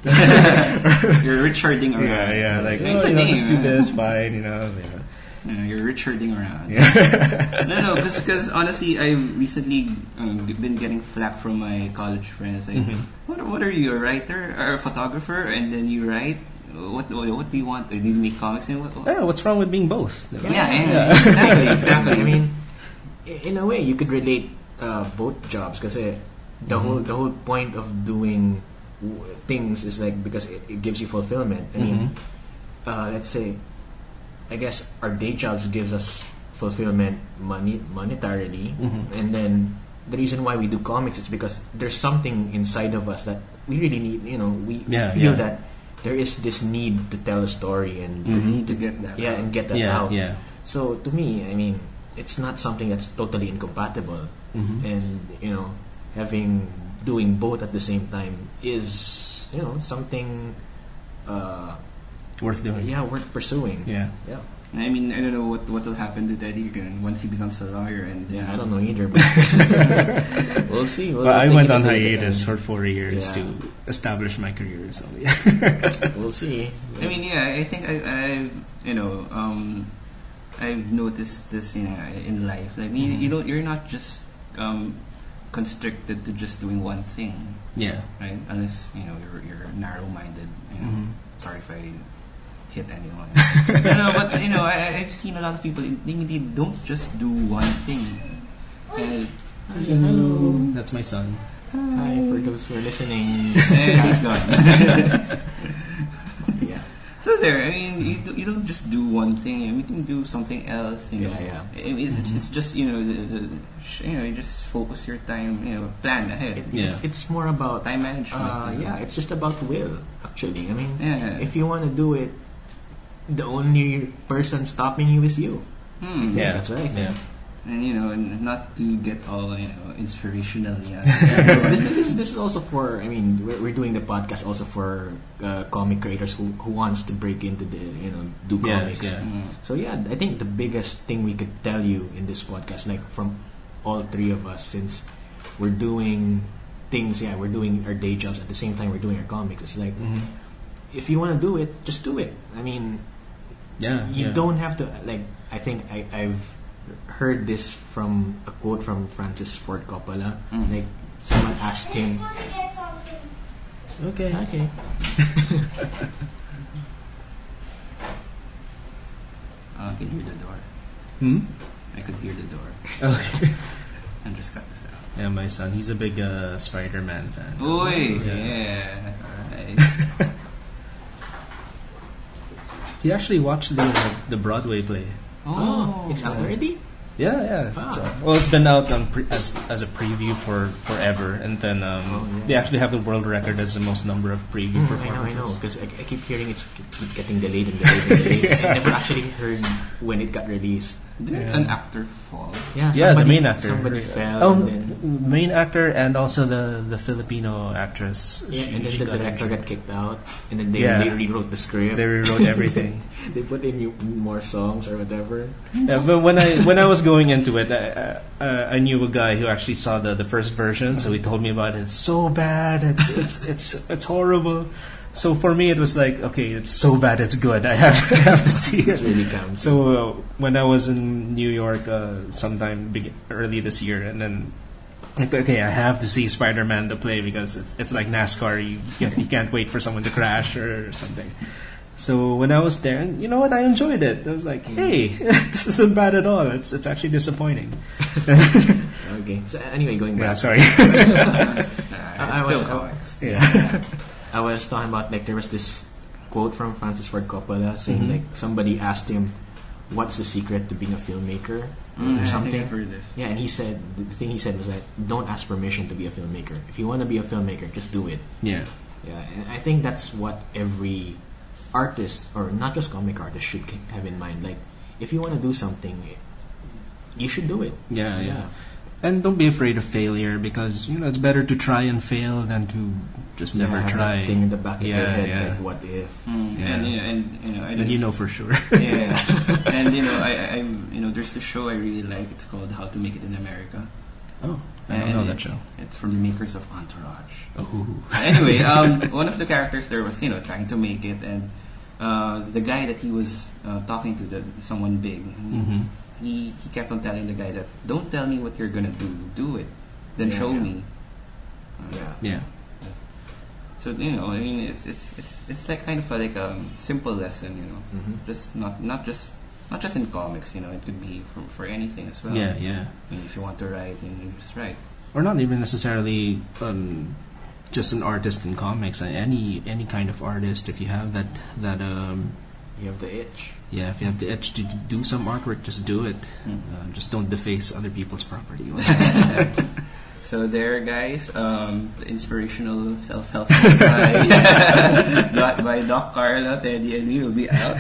You're Richarding around. Yeah, yeah. Like It's oh, a you know, name, just do man. this, fine. You know. Yeah. You know, you're Richarding around. Yeah. No, no, because honestly, I've recently um, been getting flack from my college friends. Like, Mhm. what, what are you, a writer or a photographer? And then you write? What, what, what do you want? Do you make comics? And what, what? Yeah, what's wrong with being both? Yeah, yeah, exactly, exactly. I mean, i- in a way, you could relate uh, both jobs because the whole the whole point of doing w- things is like because it, it gives you fulfillment. I mean, uh, let's say, I guess our day jobs gives us fulfillment money monetarily, Mhm. and then the reason why we do comics is because there's something inside of us that we really need. You know, we, we Yeah, feel yeah. that there is this need to tell a story and You need to get that. yeah, and get that Yeah, out. yeah. So to me, I mean, it's not something that's totally incompatible, Mhm. and you know, having doing both at the same time is you know something, uh, Worth doing. yeah, worth pursuing. Yeah. yeah, I mean, I don't know what what will happen to Teddy again once he becomes a lawyer. And yeah. I don't know either, but we'll see. We'll Well, I take went it on a bit hiatus and for four years Yeah. to establish my career. So yeah. We'll see. I mean, yeah, I think I, I've, you know, um, I've noticed this, you know, in life. Like, you, you don't, you're not just um, constricted to just doing one thing, yeah. right? Unless you know you're you're narrow-minded. You know, Mhm. sorry if I hit anyone. You know, but you know, I, I've seen a lot of people. They, they don't just do one thing. And, Hello. That's my son. Hi, for those who are listening. and he's gone. yeah. So there, I mean, you, do, you don't just do one thing. I mean, you can do something else. You know, Yeah, yeah. I mean, it's, it's just you know, the, the, sh- you know, you just focus your time. You know, plan ahead. It, Yeah. it's, it's more about Time management. Uh, you know. yeah, it's just about will, actually. I mean, Yeah. if you want to do it, the only person stopping you is you. Hmm. Yeah. That's what I think. Yeah. And you know, and not to get all you know inspirational. Yeah. this, this, this is also for, I mean, we're, we're doing the podcast also for uh, comic creators who, who wants to break into the, you know, do Yeah, comics. yeah. Mm. So yeah, I think the biggest thing we could tell you in this podcast, like from all three of us, since we're doing things, yeah, we're doing our day jobs at the same time we're doing our comics. It's like, Mhm. if you want to do it, just do it. I mean, Yeah. you yeah. don't have to, like, I think I, I've heard this from a quote from Francis Ford Coppola. Mm. Like, someone asked him, Okay. okay. Oh, I can hear the door. Hmm. I could hear the door. Okay. I'm just cut this out. Yeah, my son. He's a big uh, Spider-Man fan. Boy, Yeah. yeah. Alright. He actually watched the the Broadway play. Oh, it's out already? Yeah, yeah. It's, Ah. uh, well, it's been out on pre- as as a preview for forever, and then um, Oh, yeah. they actually have the world record as the most number of preview Mm, I know, I performances. know, because I, I keep hearing it's keep getting delayed and delayed and delayed. I never actually heard when it got released. Did Yeah. an actor fall? Yeah, Yeah, the somebody- main actor. Somebody fell. Oh, and then, main actor and also the the Filipino actress. yeah, She- and then she the got director injured. got kicked out, and then they, Yeah. they rewrote the script. They rewrote everything. They put in new, more songs or whatever. Yeah, but when I when I was going into it, I, I, I knew a guy who actually saw the, the first version, so he told me about it. It's so bad. It's it's it's it's horrible. So for me, it was like, okay, it's so bad, it's good. I have I have to see It's it. really counts. So uh, when I was in New York, uh, sometime beg- early this year, and then like, okay, I have to see Spider-Man the play because it's it's like NASCAR. You you, you can't wait for someone to crash or something. So when I was there, and you know what, I enjoyed it. I was like, hey, this isn't bad at all. It's it's actually disappointing. Okay. So anyway, going Yeah, back. sorry. Nah, I- I it's was- still comics. Yeah. I was talking about like there was this quote from Francis Ford Coppola saying Mhm. like somebody asked him, "What's the secret to being a filmmaker?" Mm, or I something. think I've heard this. Yeah, and he said the thing he said was that don't ask permission to be a filmmaker. If you want to be a filmmaker, just do it. Yeah. Yeah, and I think that's what every artist, or not just comic artist, should k- have in mind. Like, if you want to do something, you should do it. Yeah, yeah. And don't be afraid of failure because you know it's better to try and fail than to just never Yeah, have try. that thing in the back of your Yeah, head, yeah. like, what if? Mm, Yeah. And you know, and you know, I Then didn't- you know for sure. Yeah, and you know, I, I, I'm, you know, there's this show I really like. It's called How to Make It in America. Oh, I don't And know that it's- show. It's from the makers of Entourage. Oh. Anyway, um, one of the characters there was, you know, trying to make it, and uh, the guy that he was uh, talking to, the someone big, Mhm. he he kept on telling the guy that, "Don't tell me what you're gonna do, do it, then Yeah, show yeah. me." Uh, Yeah. Yeah. So you know, I mean, it's it's it's, it's like kind of a, like a simple lesson, you know, Mhm. just not not just not just in comics, you know, it could be for for anything as well. Yeah, yeah. I mean, if you want to write, then you just write. Or not even necessarily um, just an artist in comics. uh, Any any kind of artist, if you have that that um, You have the itch. yeah, if you have the itch to do some artwork, just do it. Mm. Uh, just don't deface other people's property. So there, guys, um, the inspirational self-help book by, by, by Doc Carla, Teddy, and me will be out.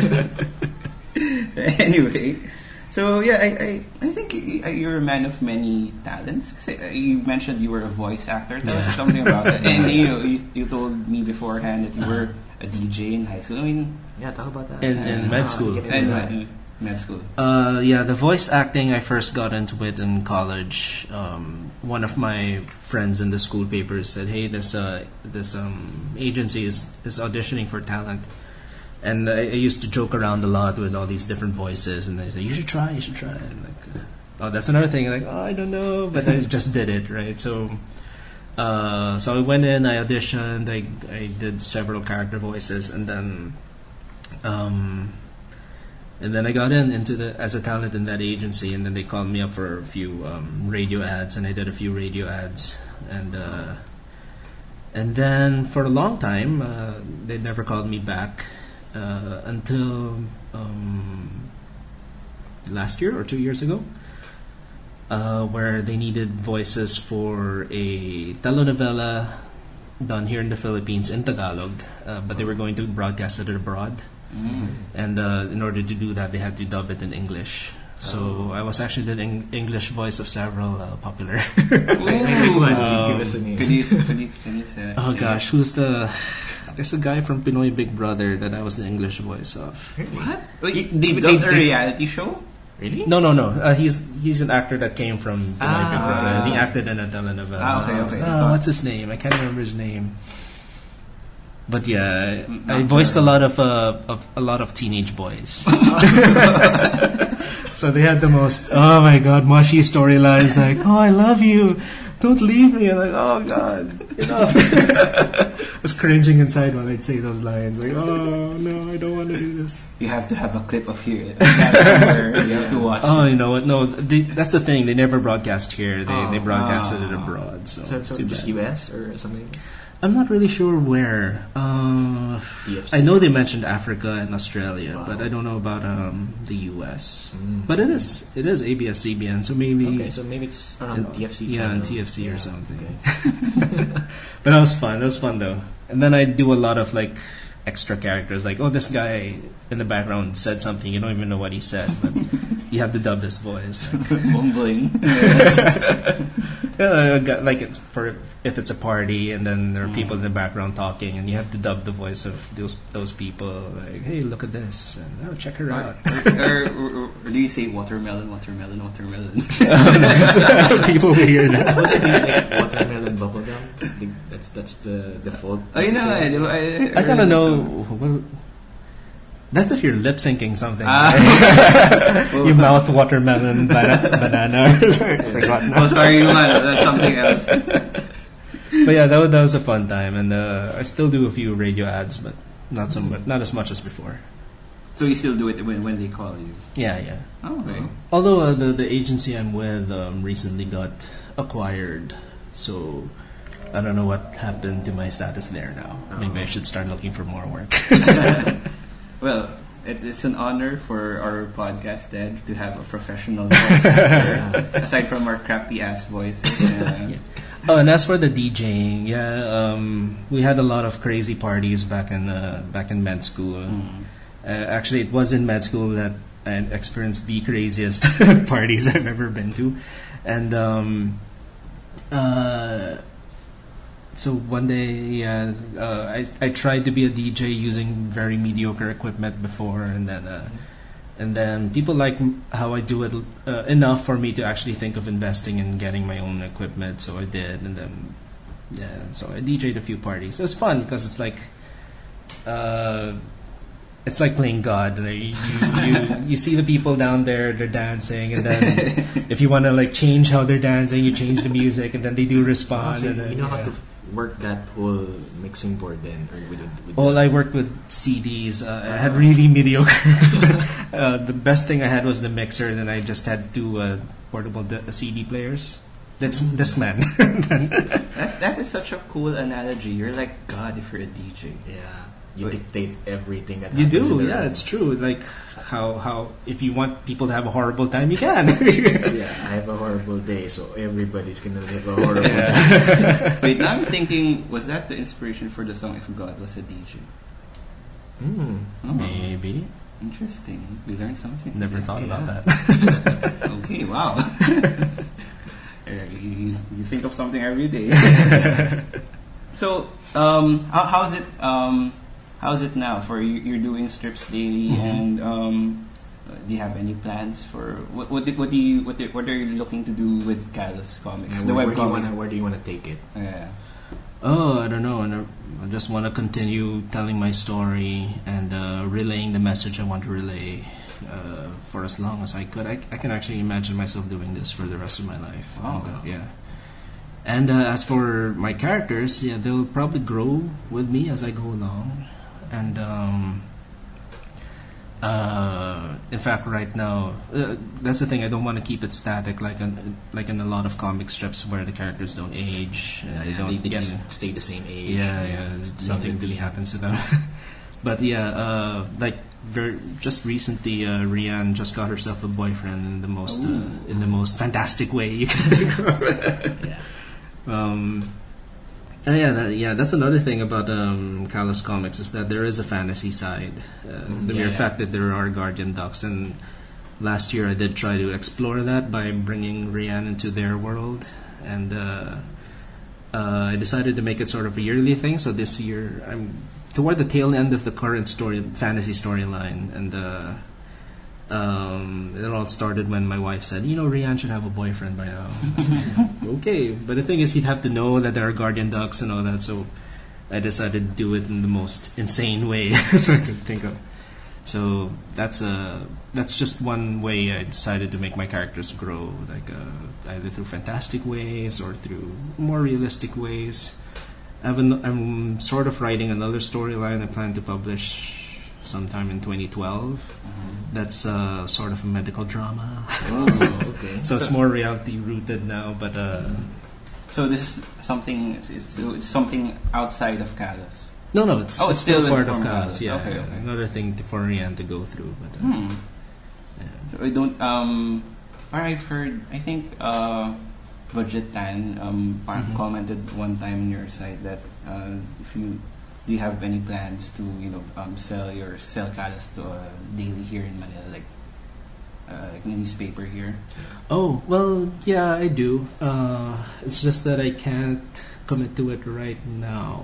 Anyway, so yeah, I, I, I think y- y- you're a man of many talents. Kasi uh, you mentioned you were a voice actor. Tell us Yeah. something about it. And you know, you, you told me beforehand that you were a D J in high school. I mean, Yeah, talk about that. In- in med Ah, school. get into and that. uh, med school. Uh, yeah, the voice acting, I first got into it in college. Um, one of my friends in the school paper said, "Hey, this uh, this um, agency is, is auditioning for talent." And I, I used to joke around a lot with all these different voices, and they say, "You should try, you should try." And like, oh, that's another thing. Like, oh, I don't know, but I just did it, right? So, uh, so I went in, I auditioned, I I did several character voices, and then, um, and then I got in into the as a talent in that agency, and then they called me up for a few um, radio ads, and I did a few radio ads, and uh, and then for a long time uh, they never called me back uh, until um, last year or two years ago, uh, where they needed voices for a telenovela done here in the Philippines in Tagalog, uh, but they were going to broadcast it abroad. Mm. And uh, in order to do that, they had to dub it in English. So I was actually the eng- English voice of several uh, popular. Maybe one, Um, give us a name. Could you, could you, can you say, oh say gosh, who's the? There's a guy from Pinoy Big Brother that I was the English voice of. What? They- Wait, they they- built a they- reality show? Really? No, no, no. Uh, he's he's an actor that came from Pinoy Big Ah. Brother, and he acted in a telenovela. Ah, okay, okay. Oh, what's his name? I can't remember his name. But yeah, Mm, I not voiced sure. a lot of uh, of a lot of teenage boys. So they had the most, oh my god, mushy storylines like, oh, I love you, don't leave me. I'm like, oh god, enough. I was cringing inside when I'd say those lines, like, oh no, I don't want to do this. You have to have a clip of here. That somewhere. You have to watch Oh, it. you know what? No, they, that's the thing. They never broadcast here. They Oh. they broadcasted it Ah. abroad. So, So, so too just bad. U S or something? I'm not really sure where. Uh, D F C. I know they mentioned Africa and Australia, Wow. but I don't know about um, the U S. Mm. But it is it is A B S C B N, so maybe Okay, so maybe it's around T F C yeah, channel. on T F C or Yeah, something. okay. But that was fun. That was fun though. And then I do a lot of like extra characters, like oh, this guy in the background said something. You don't even know what he said, but you have to dub his voice. Mumbling. Yeah, got- like it's for if it's a party and then there are people in the background talking and you have to dub the voice of those those people. Like, hey, look at this, and oh, check her Or, out. or, or, or do you say watermelon, watermelon, watermelon? People will hear that. Supposed to be like watermelon bubblegum. The- That's that's the default. I know. I, I, I kind of know. Well, that's if you're lip syncing something. Ah. Right? You mouth watermelon, bana- banana. I forgot now. Oh, sorry, man. That's something else. But yeah, that was, that was a fun time, and uh, I still do a few radio ads, but not so much, not as much as before. So you still do it when when they call you? Yeah, yeah. Oh, okay. Although uh, the the agency I'm with um, recently got acquired, so I don't know what happened to my status there now. Maybe I should start looking for more work. Well, it, it's an honor for our podcast, Ed, to have a professional voice actor, aside from our crappy ass voices. Uh, Oh, and as for the DJing, yeah, um, we had a lot of crazy parties back in uh, back in med school. Mm. Uh, actually, it was in med school that I experienced the craziest parties I've ever been to, and um, uh, so one day, yeah, uh, I I tried to be a D J using very mediocre equipment before, and then. Uh, And then people like m- how I do it uh, enough for me to actually think of investing in getting my own equipment. So I did, and then yeah, so I D J'd a few parties. It was fun because it's like, uh, it's like playing God. Like, you, you you see the people down there, they're dancing, and then if you want to like change how they're dancing, you change the music, and then they do respond. So and then, you know yeah. how to f- work that whole mixing board then, or with, with Well, the, I worked with C Ds. Uh, I had really mediocre. uh, the best thing I had was the mixer. Then I just had two uh, portable d- C D players. That's Discman. that, that is such a cool analogy. You're like God if you're a D J. yeah, you Wait. dictate everything that You happens in do, the yeah, room. it's true. Like how how if you want people to have a horrible time, you can. Yeah, I have a horrible day, so everybody's gonna have a horrible day. Wait, now I'm thinking, was that the inspiration for the song "If God Was a D J"? Mm. Oh, Maybe. interesting. We learned something. Never today. thought about Yeah. that. Okay, wow. Uh, you, you think of something every day. So, um, how, how's it? Um, how's it now? For you, you're doing strips daily, Mhm. and um, uh, do you have any plans for what? What, do- what do you? What, do- what are you looking to do with Callus Comics, Yeah, the where, web where, do you comic? wanna, where do you want to take it? Yeah. Oh, I don't know. And I I just want to continue telling my story and uh, relaying the message I want to relay uh, for as long as I could. I, I can actually imagine myself doing this for the rest of my life. Wow. And, uh, yeah. And uh, as for my characters, yeah, they'll probably grow with me as I go along. And um, uh, in fact, right now, uh, that's the thing. I don't want to keep it static, like in, like in a lot of comic strips where the characters don't age. Uh, they Yeah, don't they, they get. just stay the same age. Yeah, yeah. Nothing really happens to them. But yeah, uh, like very, just recently, uh, Rian just got herself a boyfriend in the most uh, in the most fantastic way you can think of. Yeah. Um, oh yeah, that, yeah. That's another thing about um, Callus Comics is that there is a fantasy side. Uh, Mm, the yeah, mere yeah. fact that there are guardian ducks, and last year I did try to explore that by bringing Rian into their world, and uh, uh, I decided to make it sort of a yearly thing. So this year I'm toward the tail end of the current story fantasy storyline, and uh, um, it all started when my wife said, "You know, Rian should have a boyfriend by now." Okay, but the thing is, he'd have to know that there are guardian ducks and all that. So I decided to do it in the most insane way so I could think of. So that's a that's just one way I decided to make my characters grow, like uh, either through fantastic ways or through more realistic ways. I have an, I'm sort of writing another storyline I plan to publish sometime in twenty twelve. That's uh, sort of a medical drama. Oh, okay. So it's more reality rooted now, but uh, So this is something. It's, it's, it's something outside of Callus. no, no, it's, Oh, it's still in part of Form Callus. Callus. Yeah, Okay, okay. another thing to, for Rian to go through. But uh, Hmm. yeah. So I don't. Um, or I've heard. I think uh, Budget Tan um, parang Mhm. commented one time on your site that uh, if you do you have any plans to you know um, sell your sell Callus to a daily here in Manila, like uh, like a newspaper here? Oh, well, yeah, I do. Uh, it's just that I can't commit to it right now.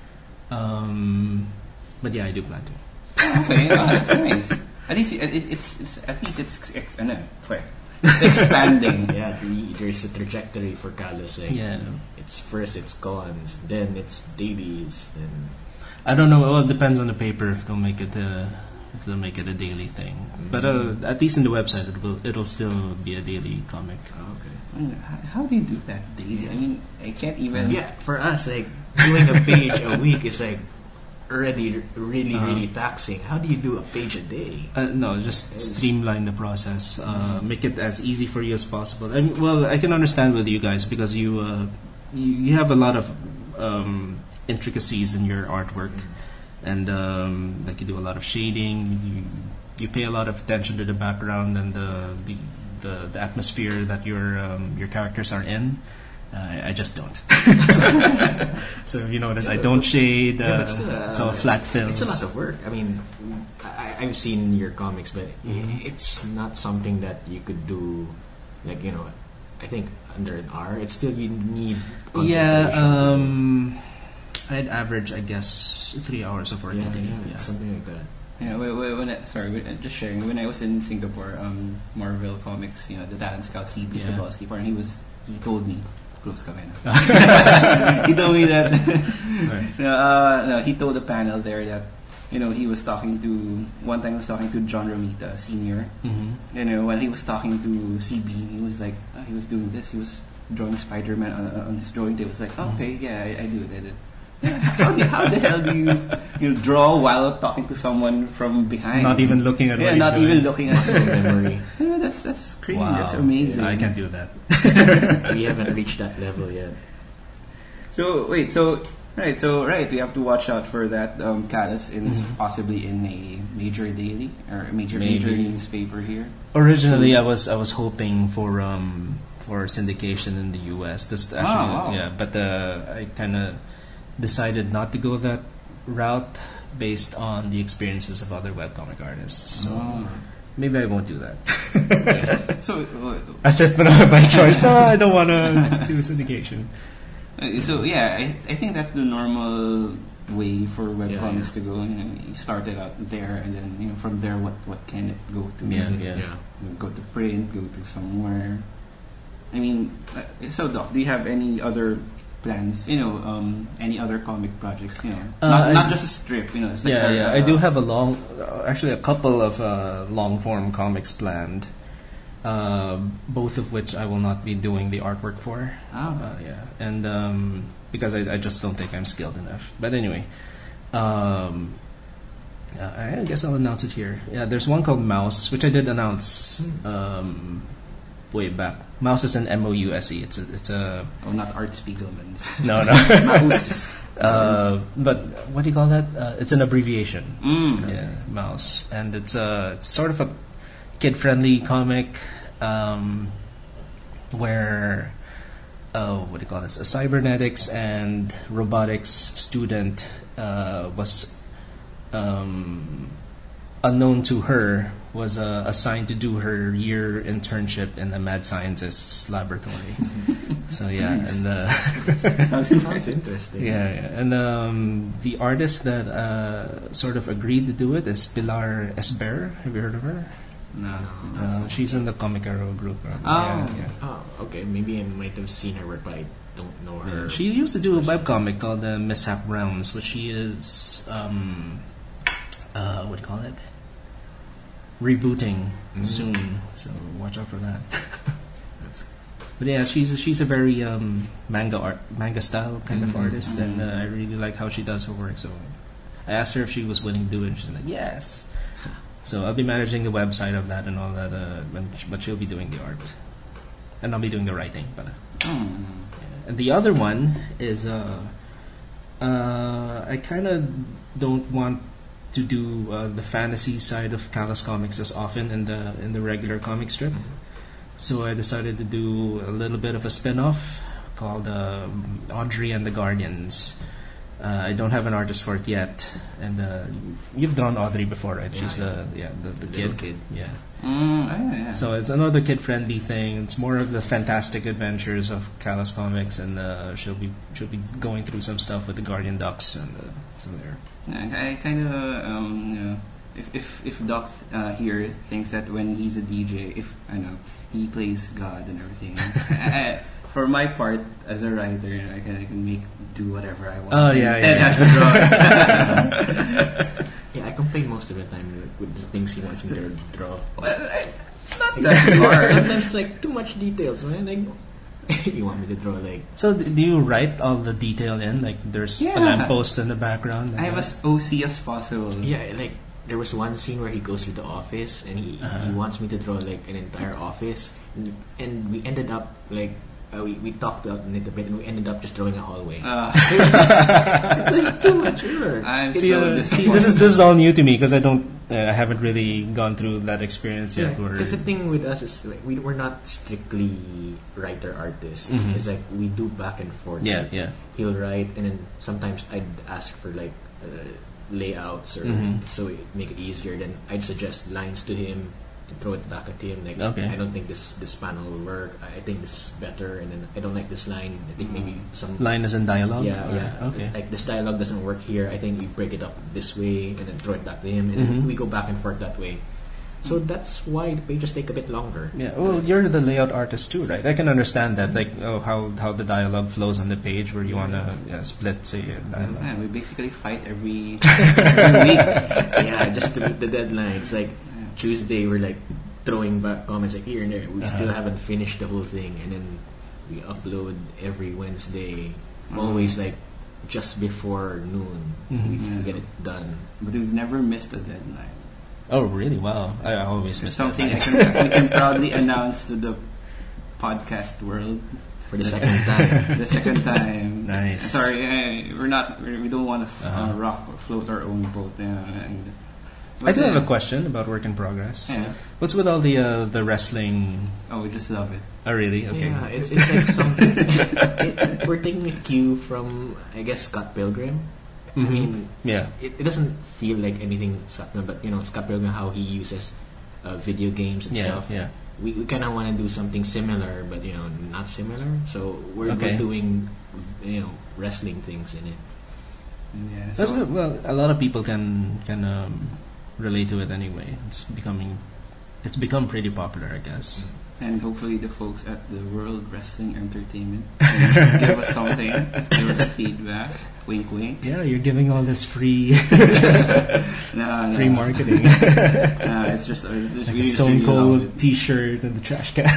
Um, but yeah, I do plan to. Okay, oh, that's nice. At least it, it, it's, it's at least it's ex- ex- ano, sorry. It's expanding. Yeah, the, there's a trajectory for Kalos. Like, Yeah. It's first it's cons, then it's dailies, then I don't know. Well, it depends on the paper if they'll make it a if they'll make it a daily thing. Mm-hmm. But uh, at least in the website, it will it'll still be a daily comic. oh, okay. I mean, how, how do you do that daily? I mean, I can't even. Yeah, for us, like doing a page a week is like already really Uh-huh. really taxing. How do you do a page a day? Uh, no, just streamline the process. Uh, make it as easy for you as possible. I mean, well, I can understand with you guys because you uh, you, you have a lot of um, intricacies in your artwork, and um, like you do a lot of shading. You you pay a lot of attention to the background and the the, the, the atmosphere that your um, your characters are in. Uh, I just don't. So if you notice, I don't shade. Uh, Yeah, but still, uh, it's all flat films. It's a lot of work. I mean, I, I've seen your comics, but Mm-hmm. it's not something that you could do, like, you know, I think under an hour. It's still, you need Yeah, concentration. um, I'd average, I guess, three hours of work yeah, a day. yeah, something like that. Yeah, when, when, when I, sorry, when, just sharing. When I was in Singapore, um, Marvel Comics, you know, the Talent Scout C B Yeah. Sabalski, parang he was, he told me, close kami na. He told me that, Right. no, uh, no, he told the panel there that, you know, he was talking to, one time he was talking to John Romita, senior. Mm-hmm. You know, when he was talking to C B, he was like, oh, he was doing this, he was drawing Spider-Man on, on his drawing table. It was like, oh, okay, yeah, I, I do it, I do it. how, the, how the hell do you you know, draw while talking to someone from behind? Not even looking at yeah, what he's not doing. even looking at Muscle memory. yeah, that's that's crazy. Wow. That's amazing. I can't do that. We haven't reached that level yet. So wait, so right, so right, we have to watch out for that um, Callus in Mhm. possibly in a major daily or a major Maybe. major newspaper here. Originally, So- I was I was hoping for um for syndication in the U S. This actually, wow. yeah, but uh, I kind of decided not to go that route based on the experiences of other webcomic artists. So Oh. maybe I won't do that. So uh, As if by choice. No, I don't want to do syndication. Uh, so yeah, I, I think that's the normal way for webcomics Yeah, to go. You know, you start it out there, and then you know from there, what what can it go to? Yeah, Mhm, yeah. You go to print, go to somewhere. I mean, uh, so Doc, do you have any other plans? You know, um, any other comic projects? You know, Uh, not, I- not just a strip. You know, it's like Yeah, a- yeah. I do have a long, uh, actually a couple of uh, long form comics planned, uh, both of which I will not be doing the artwork for. Oh. Uh, yeah, and um, because I, I just don't think I'm skilled enough. But anyway, um, uh, I guess I'll announce it here. Yeah, there's one called Mouse, which I did announce um, way back. Mouse is an M O U S E. It's a, it's a Oh, not Art Spiegelman's. no no. Mouse. Uh, but what do you call that? Uh, it's an abbreviation. Mm. Yeah, Mouse, and it's uh, it's sort of a kid-friendly comic um, where uh, what do you call this? A cybernetics and robotics student uh, was um, unknown to her was uh, assigned to do her year internship in the mad scientist's laboratory. So yeah, Nice. and uh, Sounds interesting. yeah, yeah, and um, the artist that uh, sort of agreed to do it is Pilar Esber. Have you heard of her? No. Uh, she's in the Comic Arrow group. Right? Oh. Yeah, yeah. Oh, okay. Maybe I might have seen her work, but I don't know her. Yeah, she used to do a webcomic called the Mishap Realms, which she is, um, uh, what do you call it? Rebooting Mm. soon, so watch out for that. That's- But yeah, she's she's a very um, manga art, manga style kind of Mhm. artist, and uh, Mhm. I really like how she does her work. So I asked her if she was willing to do it, and she's like, yes. So I'll be managing the website of that and all that, uh, when sh- but she'll be doing the art, and I'll be doing the writing. But uh, Mm. and the other one is uh, uh, I kind of don't want to do uh, the fantasy side of Callus Comics as often in the in the regular comic strip. So I decided to do a little bit of a spin-off called um, Audrey and the Guardians, Uh, I don't have an artist for it yet, and uh, you've drawn Audrey before, right? Yeah, She's the yeah the, the, The kid. little kid. Yeah. Mm, oh, yeah. So it's another kid-friendly thing. It's more of the fantastic adventures of Callus Comics, and uh, she'll be she'll be going through some stuff with the Guardian Ducks, and uh, so there. I, I kind of, um, you know, if if if Doc uh, here thinks that when he's a D J, if I know he plays God and everything. I, for my part, as a writer, you know, I can I can make do whatever I want. Oh, yeah, Ted yeah. has to draw. Yeah, I complain most of the time with the things he wants me to draw. Well, I, it's not that hard. Sometimes it's like too much details, man. Like, you want me to draw like So d- do you write all the detail in? Like there's Yeah. a lamppost in the background? I have as O C as possible. yeah, like there was one scene where he goes to the office and he Uh-huh. he wants me to draw like an entire office, and, and we ended up like. Uh, we, we talked about it a bit and we ended up just drawing a hallway. Uh, It's like too much work. I'm See, so uh, see, disappointed. this is this is all new to me because I don't, uh, I haven't really gone through that experience yet. Where Because the thing with us is like we we're not strictly writer artists. Mhm. It's like we do back and forth. yeah, Like, yeah, He'll write, and then sometimes I'd ask for like uh, layouts or Mhm. so it make it easier. Then I'd suggest lines to him and throw it back at him. Like Okay. I don't think this this panel will work. I I think this is better, and then I don't like this line. I think maybe some line is in dialogue. yeah, Or- yeah. Okay. Like this dialogue doesn't work here. I think we break it up this way and then throw it back to him, and Mhm. then we go back and forth that way. So that's why the pages take a bit longer. Yeah, well, you're the layout artist too, right? I can understand that, like, oh, how how the dialogue flows on the page where you want to yeah, split, say, your dialogue. Yeah, we basically fight every, every week. Yeah, just to meet the deadline. It's like Tuesday we're like throwing back comments like here and there. We Uh-huh. still haven't finished the whole thing, and then we upload every Wednesday. Mhm. Always like just before noon. Mhm. We Yeah. get it done. But we've never missed a deadline. Oh, really? Wow. I always miss Something I that. can, we can proudly announce to the podcast world For the second time. the second time. Nice. Sorry, uh, we're not. We don't want to f- Uh-huh. uh, rock or float our own boat. Uh, and, I do but, have uh, a question about work in progress. Yeah. What's with all the uh, the wrestling? Oh, we just love it. Oh, really? Okay. Yeah, it's it's like something. it, we're taking a cue from I guess Scott Pilgrim. I Mhm. mean, Yeah. it, it doesn't feel like anything Scott Pilgrim, but you know Scott Pilgrim how he uses uh, video games and Yeah. stuff. Yeah. We, we kind of want to do something similar, but you know not similar. So we're, Okay. we're doing you know wrestling things in it. Yeah. That's So, good. Well, a lot of people can can um, relate to it anyway. It's becoming, it's become pretty popular, I guess. and hopefully the folks at the World Wrestling Entertainment can give us something, give us a feedback. Wink, wink. Yeah, you're giving all this free No, no. free marketing. No, it's just, it's just Like we a just Stone really love Cold T-shirt and the trash can.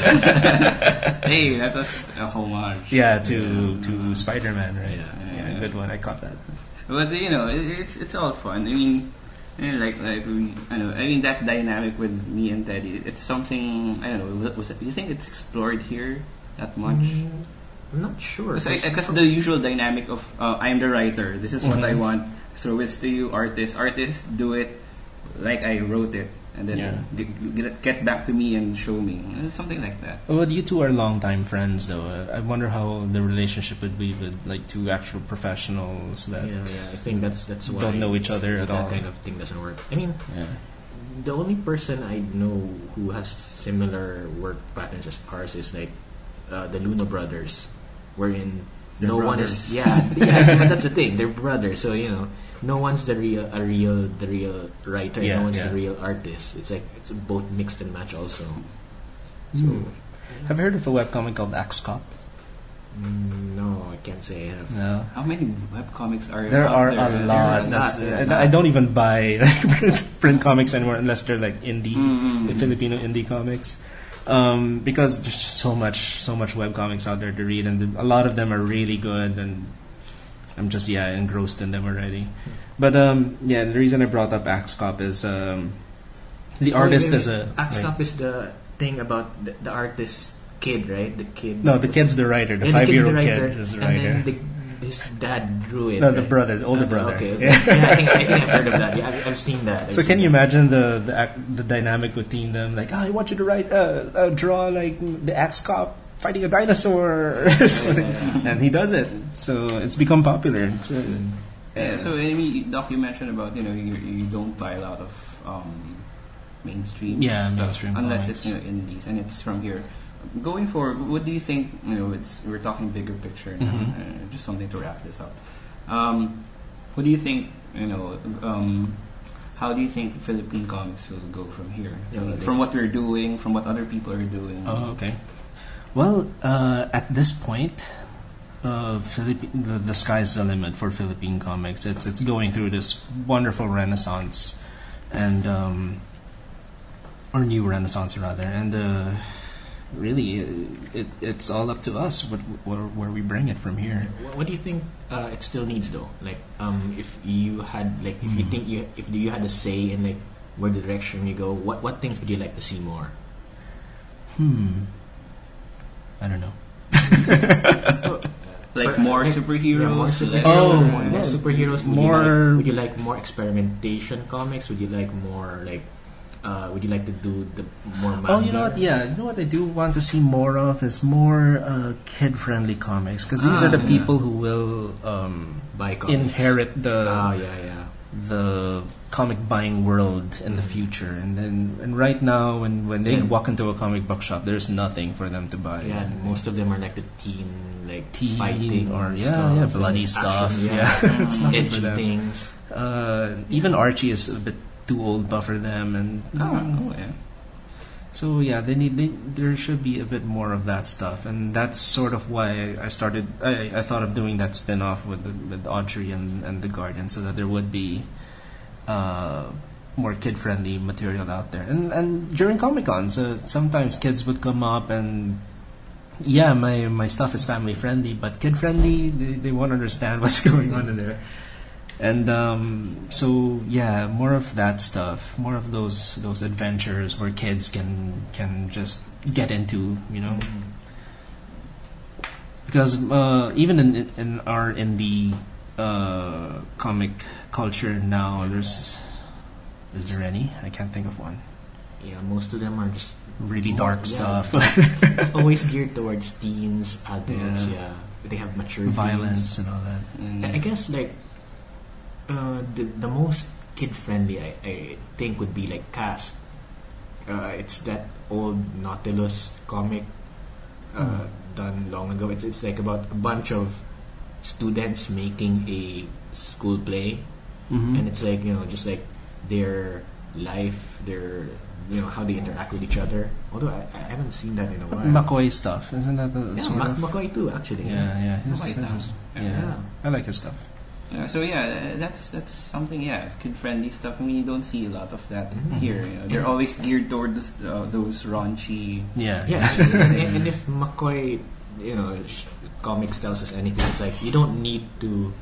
it. Hey, that was a homage. yeah, to to Spider-Man, right? Yeah. Yeah. Good one. I caught that. But you know, it, it's it's all fun. I mean, you know, like like we, I know. I mean that dynamic with me and Teddy. It's something I don't know. Was it, do you think it's explored here that much? Mm, I'm not sure. Because the usual dynamic of uh, I'm the writer. This is what I Mhm. want. Throw it to you, artist. Artist, do it like I wrote it, and then Yeah. g- get get back to me and show me. Uh, Something like that. Well, you two are longtime friends, though. Uh, I wonder how the relationship would be with like two actual professionals that. Yeah, yeah. I think that's that's why Don't know each other at that all. kind of thing doesn't work. I mean, Yeah. the only person I know who has similar work patterns as ours is like uh, the Luna brothers, wherein They're no one brothers. is. Yeah, yeah. But that's the thing. They're brothers, so you know, no one's the real, a real, the real writer. Yeah, no one's yeah. the real artist. It's like it's both mixed and match also. So Hmm. Have you heard of a webcomic called Axe Cop? mm, no, I can't say I have. No. How many webcomics are There out are there? a There lot. are That's, yeah. and I don't even buy like, print, print comics anymore unless they're like indie, Mm-mm. the Filipino indie comics, um, because there's just so much, so much web comics out there to read, and the, a lot of them are really good, and I'm just yeah engrossed in them already. But um, yeah, the reason I brought up Axe Cop is um, the Oh, artist wait, is wait, a Axe like- Cop is the thing about the, the artist kid, right? The kid. no, the kid's the writer, the Yeah, five year kid's old the kid writer, is the and writer. then the, his dad drew it. No, the right? brother, the older Okay, brother. Okay, okay. Yeah. Yeah, I think I think I've heard of that. Yeah, I've, I've seen that. I've So seen can you that. imagine the the, act, the dynamic between them? Like, oh, I want you to write, uh, uh, draw like the Axe Cop fighting a dinosaur or something, Yeah, yeah, and he does it. So it's become popular. It's, uh, Yeah, so I mean, Doc, you mentioned about you know you, you don't buy a lot of um, mainstream Yeah, stuff mainstream unless comics. it's you know indies and it's from here. Going forward, what do you think? You know, it's we're talking bigger picture now. Mhm. Uh, just something to wrap this up. Um, what do you think? You know, um, how do you think Philippine comics will go from here? Yeah, from what we're doing, from what other people are doing. Oh, okay. Well, uh, at this point, uh, Philippi- the, the sky's the limit for Philippine comics. It's it's going through this wonderful renaissance, and um, or new renaissance rather, and uh, really, uh, it it's all up to us what, where, where we bring it from here. What, what do you think uh, it still needs though? Like, um, if you had like, if you Mm. think you if you had a say in like where the direction you go, what what things would you like to see more? Hmm. I don't know. Like For- more like- superheroes. Yeah, more less- superheroes. Oh, more yeah. superheroes. Would More- You like, would you like more experimentation comics? Would you like more like? Uh, would you like to do the more manga? Oh, you know what? Yeah, you know what I do want to see more of is more uh, kid-friendly comics, because these Ah, are the yeah. people who will um, Buy comics. inherit the Oh yeah, yeah. the comic buying world in the future. And then and right now, when when they Yeah. walk into a comic book shop, there's nothing for them to buy. Yeah, most of them are like the teen, like Teen fighting or yeah, stuff, yeah, bloody and stuff. action, Yeah, it's nothing for edgy them. things. Uh, even Archie is a bit too old for them, and Oh, oh, yeah. so yeah, they need they, there should be a bit more of that stuff, and that's sort of why I started. I, I thought of doing that spin-off with with Audrey and, and the Guardian, so that there would be uh, more kid-friendly material out there. And and during Comic Cons, uh, sometimes kids would come up and. Yeah, my, my stuff is family friendly, but kid friendly. They, they won't understand what's going on in there. And um, so yeah, more of that stuff, more of those those adventures where kids can can just get into, you know. Because uh, even in in our indie uh, comic culture now, there's is there any? I can't think of one. Yeah, most of them are just Really more- dark yeah, stuff, It's always geared towards teens, adults. Yeah. Yeah, they have mature violence and all that. Mm. I I guess like uh, the the most kid friendly I, I think would be like Cast. Uh, it's that old Nautilus comic uh, done long ago. It's it's like about a bunch of students making a school play, Mhm. and it's like you know just like their life, their you know how they interact with each other. Although I, I haven't seen that in a while. McCoy stuff, isn't that the yeah, sort Mac- of? McCoy too, actually. Yeah, yeah. his- like his- that. yeah. Yeah. I like his stuff. Yeah, so yeah, uh, that's that's something. Yeah, kid-friendly stuff. I mean, you don't see a lot of that Mhm. here. You know, they're Yeah. always geared toward those, uh, those raunchy. Yeah, Yeah, and, and if McCoy, you know, sh- comics tells us anything, it's like you don't need to.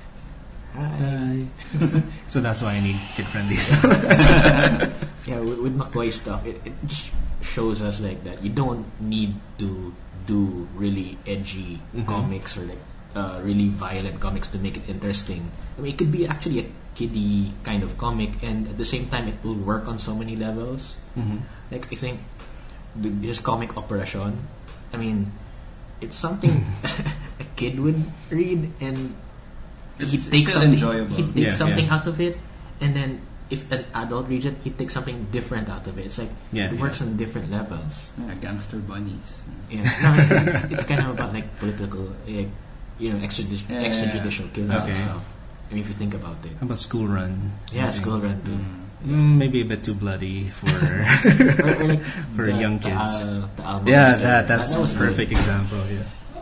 Hi. So that's why I need kid-friendly stuff. Yeah, with, with McCoy stuff, it, it just shows us like that you don't need to do really edgy Mhm. comics or like uh, really violent comics to make it interesting. I mean, it could be actually a kiddie kind of comic, and at the same time, it will work on so many levels. Mhm. Like I think the, this comic Operation, I mean, it's something a kid would read, and It's- he it's takes still something, enjoyable. he takes Yeah, something yeah. out of it, and then if an adult reads it, he takes something different out of it. It's like Yeah, it works yeah. on different levels. Yeah, gangster bunnies. Yeah, no, it's, it's kind of about like political, like, you know, extradition, Yeah, yeah, yeah. extrajudicial killings Okay. and stuff. I mean, if you think about it, How about School Run? yeah, Maybe. School Run too. Mm. Mm, maybe a bit too bloody for. Or, or like For the- young the, kids. uh, the Alma yeah, Sister. that that's That was a perfect good. example. Yeah.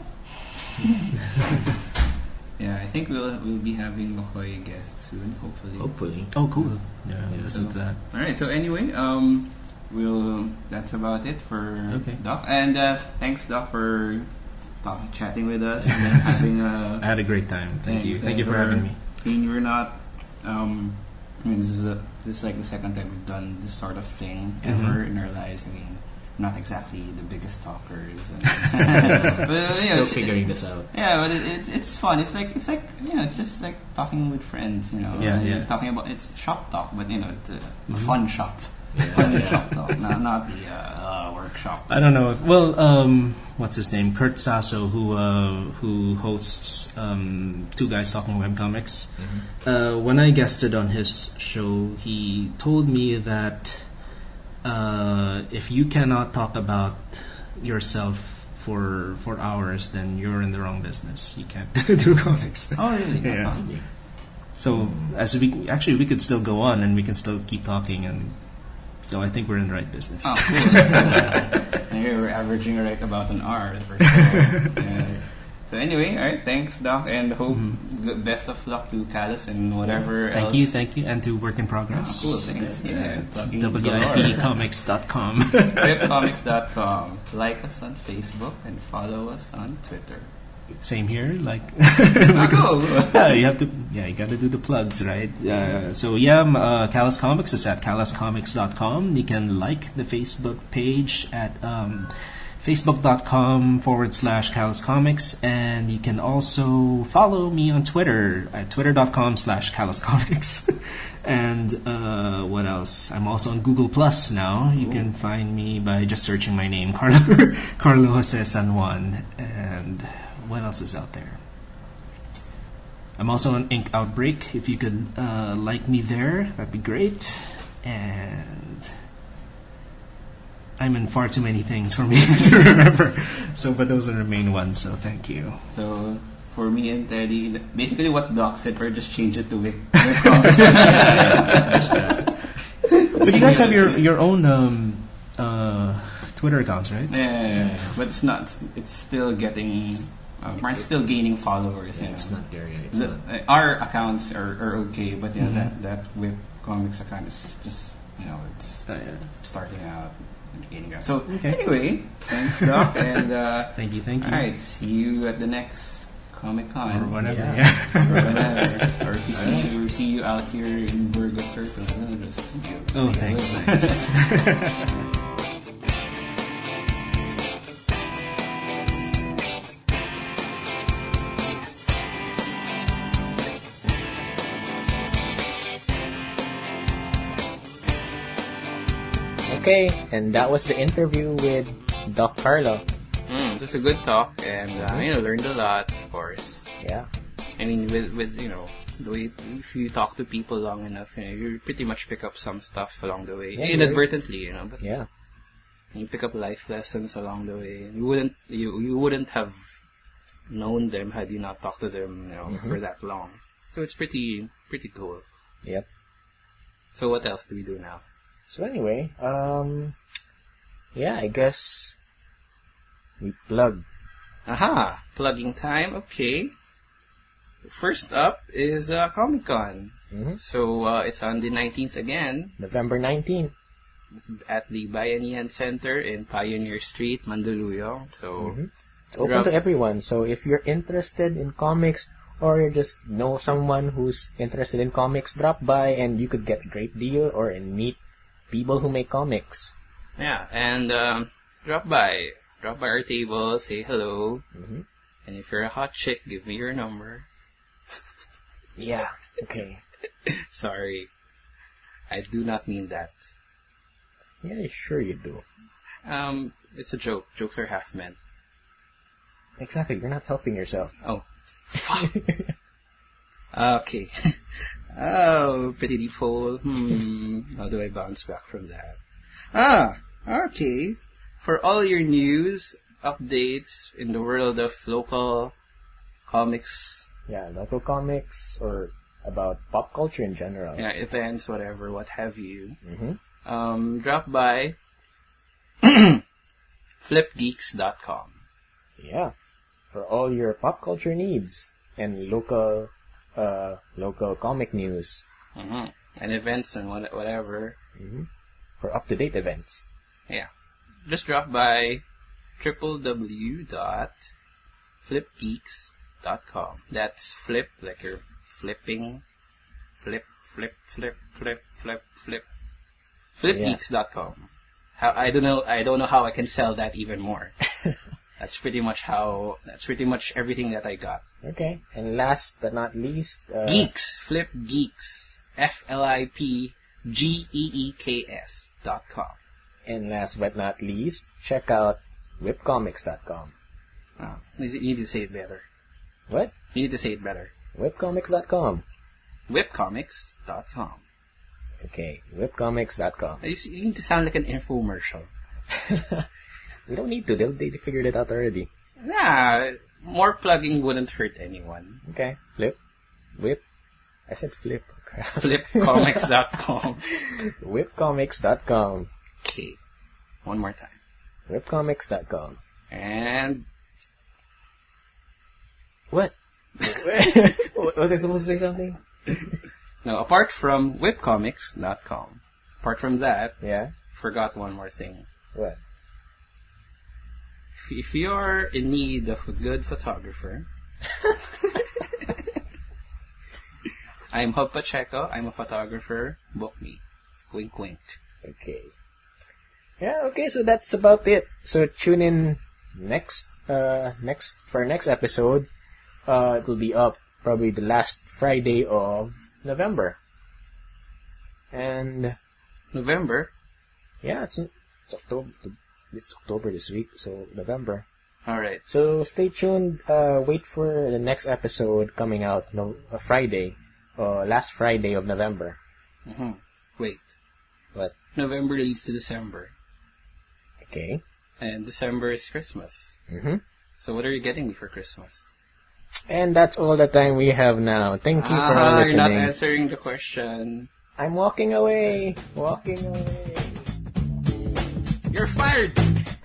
Yeah, I think we'll we'll be having McCoy guests soon, hopefully. Hopefully. Oh, cool. Yeah, Yeah, listen so- to that. All right. So anyway, um, we'll that's about it for Okay. Doc. And uh, thanks, Doc, for talk, chatting with us and then having a. I had a great time. Thank you. Thanks, Thank you for uh, having me. I mean, we're not. Um, I mean, this is a, this is like the second time we've done this sort of thing ever Mhm. in our lives. I mean, not exactly the biggest talkers, and, but uh, yeah, Still it's, figuring this out. yeah, but it, it, it's fun. It's like it's like you know, it's just like talking with friends. You know, Yeah, and yeah. Talking about it's shop talk, but you know, it's a, a Mhm. fun shop. On the shop talk, not, not the uh, uh, workshop. I don't know if well, um, what's his name? Kurt Sasso, who uh, who hosts um, Two Guys Talking Webcomics. Mm-hmm. Uh, when I guested on his show, he told me that uh, if you cannot talk about yourself for for hours, then you're in the wrong business. You can't do comics. Oh, really? Yeah. So as we actually we could still go on and we can still keep talking, and so I think we're in the right business. Oh, cool. And we're averaging right about an hour for sure. Yeah. So anyway, all right, thanks, Doc, and hope Mm-hmm. good- best of luck to Callus and whatever Thank else. you, thank you, and to Work in Progress. Oh, cool, thanks. Yeah, plugging W I P comics dot com. flip comics dot com. Like us on Facebook and follow us on Twitter. Same here, like Oh, because cool. yeah, you have to yeah, you got to do the plugs, right? Uh, so yeah, um, uh, Callus Comics is at callus comics dot com. You can like the Facebook page at um, facebook.com forward slash Callus Comics, and you can also follow me on Twitter at twitter.com slash Callus Comics. And uh, what else? I'm also on Google Plus now. You can find me by just searching my name, Carlo, Carlo Jose San Juan. And what else is out there? I'm also on Ink Outbreak. If you could uh, like me there, that'd be great. And I'm in far too many things for me to remember. So, but those are the main ones. So, thank you. So for me and Teddy, th- basically what Doc said, we're just change it to Vic. But you guys have your your own um, uh, Twitter accounts, right? Yeah, but it's not. It's still getting. Uh, we're still gaining followers. Yeah, you it's know. not there yet. It's The, not. uh, our accounts are, are okay, but yeah, Mhm. that that Whip Comics account is just you know it's Oh, yeah. starting out and gaining ground. So Okay. anyway, thanks Doc, and uh, Thank you, thank you. all right, see you at the next Comic Con Or whatever. Yeah. Yeah. or whenever, or if you see you see you out here in Burgos Circle, then just give, Oh, say thanks, hello. thanks. Okay, and that was the interview with Doc Carlo. Mm, it was a good talk, and uh, you know, learned a lot, of course. Yeah. I mean, with with you know, the way if you talk to people long enough, you know, you pretty much pick up some stuff along the way, Yeah, inadvertently, you know. But Yeah. you pick up life lessons along the way. You wouldn't you you wouldn't have known them had you not talked to them, you know, Mhm. for that long. So it's pretty pretty cool. Yep. So what else do we do now? So anyway, um, yeah, I guess we plug. Aha! Plugging time. Okay. First up is uh, Comic Con. Mm-hmm. So uh, it's on the nineteenth again November nineteenth. at the Bayanihan Center in Pioneer Street, Mandaluyong. So Mhm. It's open Grab- to everyone. So if you're interested in comics or you just know someone who's interested in comics, drop by and you could get a great deal or and meet people who make comics. yeah, and um, drop by, drop by our table, say hello, Mm-hmm. and if you're a hot chick, give me your number. Yeah. Okay. Sorry, I do not mean that. Yeah, sure you do. Um, it's a joke. Jokes are half meant. Exactly. You're not helping yourself. Oh, fuck. Okay. Oh, pretty deep hole. Hmm. How do I bounce back from that? Ah, okay. For all your news, updates in the world of local comics, Yeah, local comics or about pop culture in general. yeah, events, whatever, what have you, Mm-hmm. um, drop by flip geeks dot com. Yeah. For all your pop culture needs and local, uh, local comic news. Mm-hmm. And events and what, whatever. Mm-hmm. For up-to-date events. Yeah. Just drop by w w w dot flip geeks dot com. That's flip, like you're flipping. Flip, flip, flip, flip, flip, flip. flip geeks dot com. How, I don't know, I don't know how I can sell that even more. That's pretty much how, that's pretty much everything that I got. Okay. And last but not least, uh, Geeks. Flip Geeks. F L I P G E E K S dot com. And last but not least, check out whipcomics dot com. Oh, you need to say it better. What? You need to say it better. whipcomics dot com. whipcomics dot com. Okay, whipcomics dot com. You see- you need to sound like an infomercial. We don't need to. They they figured it out already. Nah, more plugging wouldn't hurt anyone. Okay, flip, whip. I said flip. flipcomics dot com. whipcomics dot com. Okay. One more time. whipcomics dot com. And What? Was I supposed to say something? now, apart from whipcomics dot com, apart from that, Yeah. forgot one more thing. What? If, if you're in need of a good photographer, I'm Hub Pacheco. I'm a photographer. Book me. Wink, wink. Okay. Yeah. Okay. So that's about it. So tune in next. Uh, next for our next episode. Uh, it will be up probably the last Friday of November. And November. yeah, it's it's October. It's October this week, so November. All right. So stay tuned. Uh, wait for the next episode coming out. No, uh, Friday, uh, last Friday of November. Mm-hmm. Wait. What? November leads to December, Okay. and December is Christmas. Mm-hmm. So what are you getting me for Christmas? And that's all the time we have now. Thank you for Ah, listening. you're not answering the question. I'm walking away. Walking away. You're fired.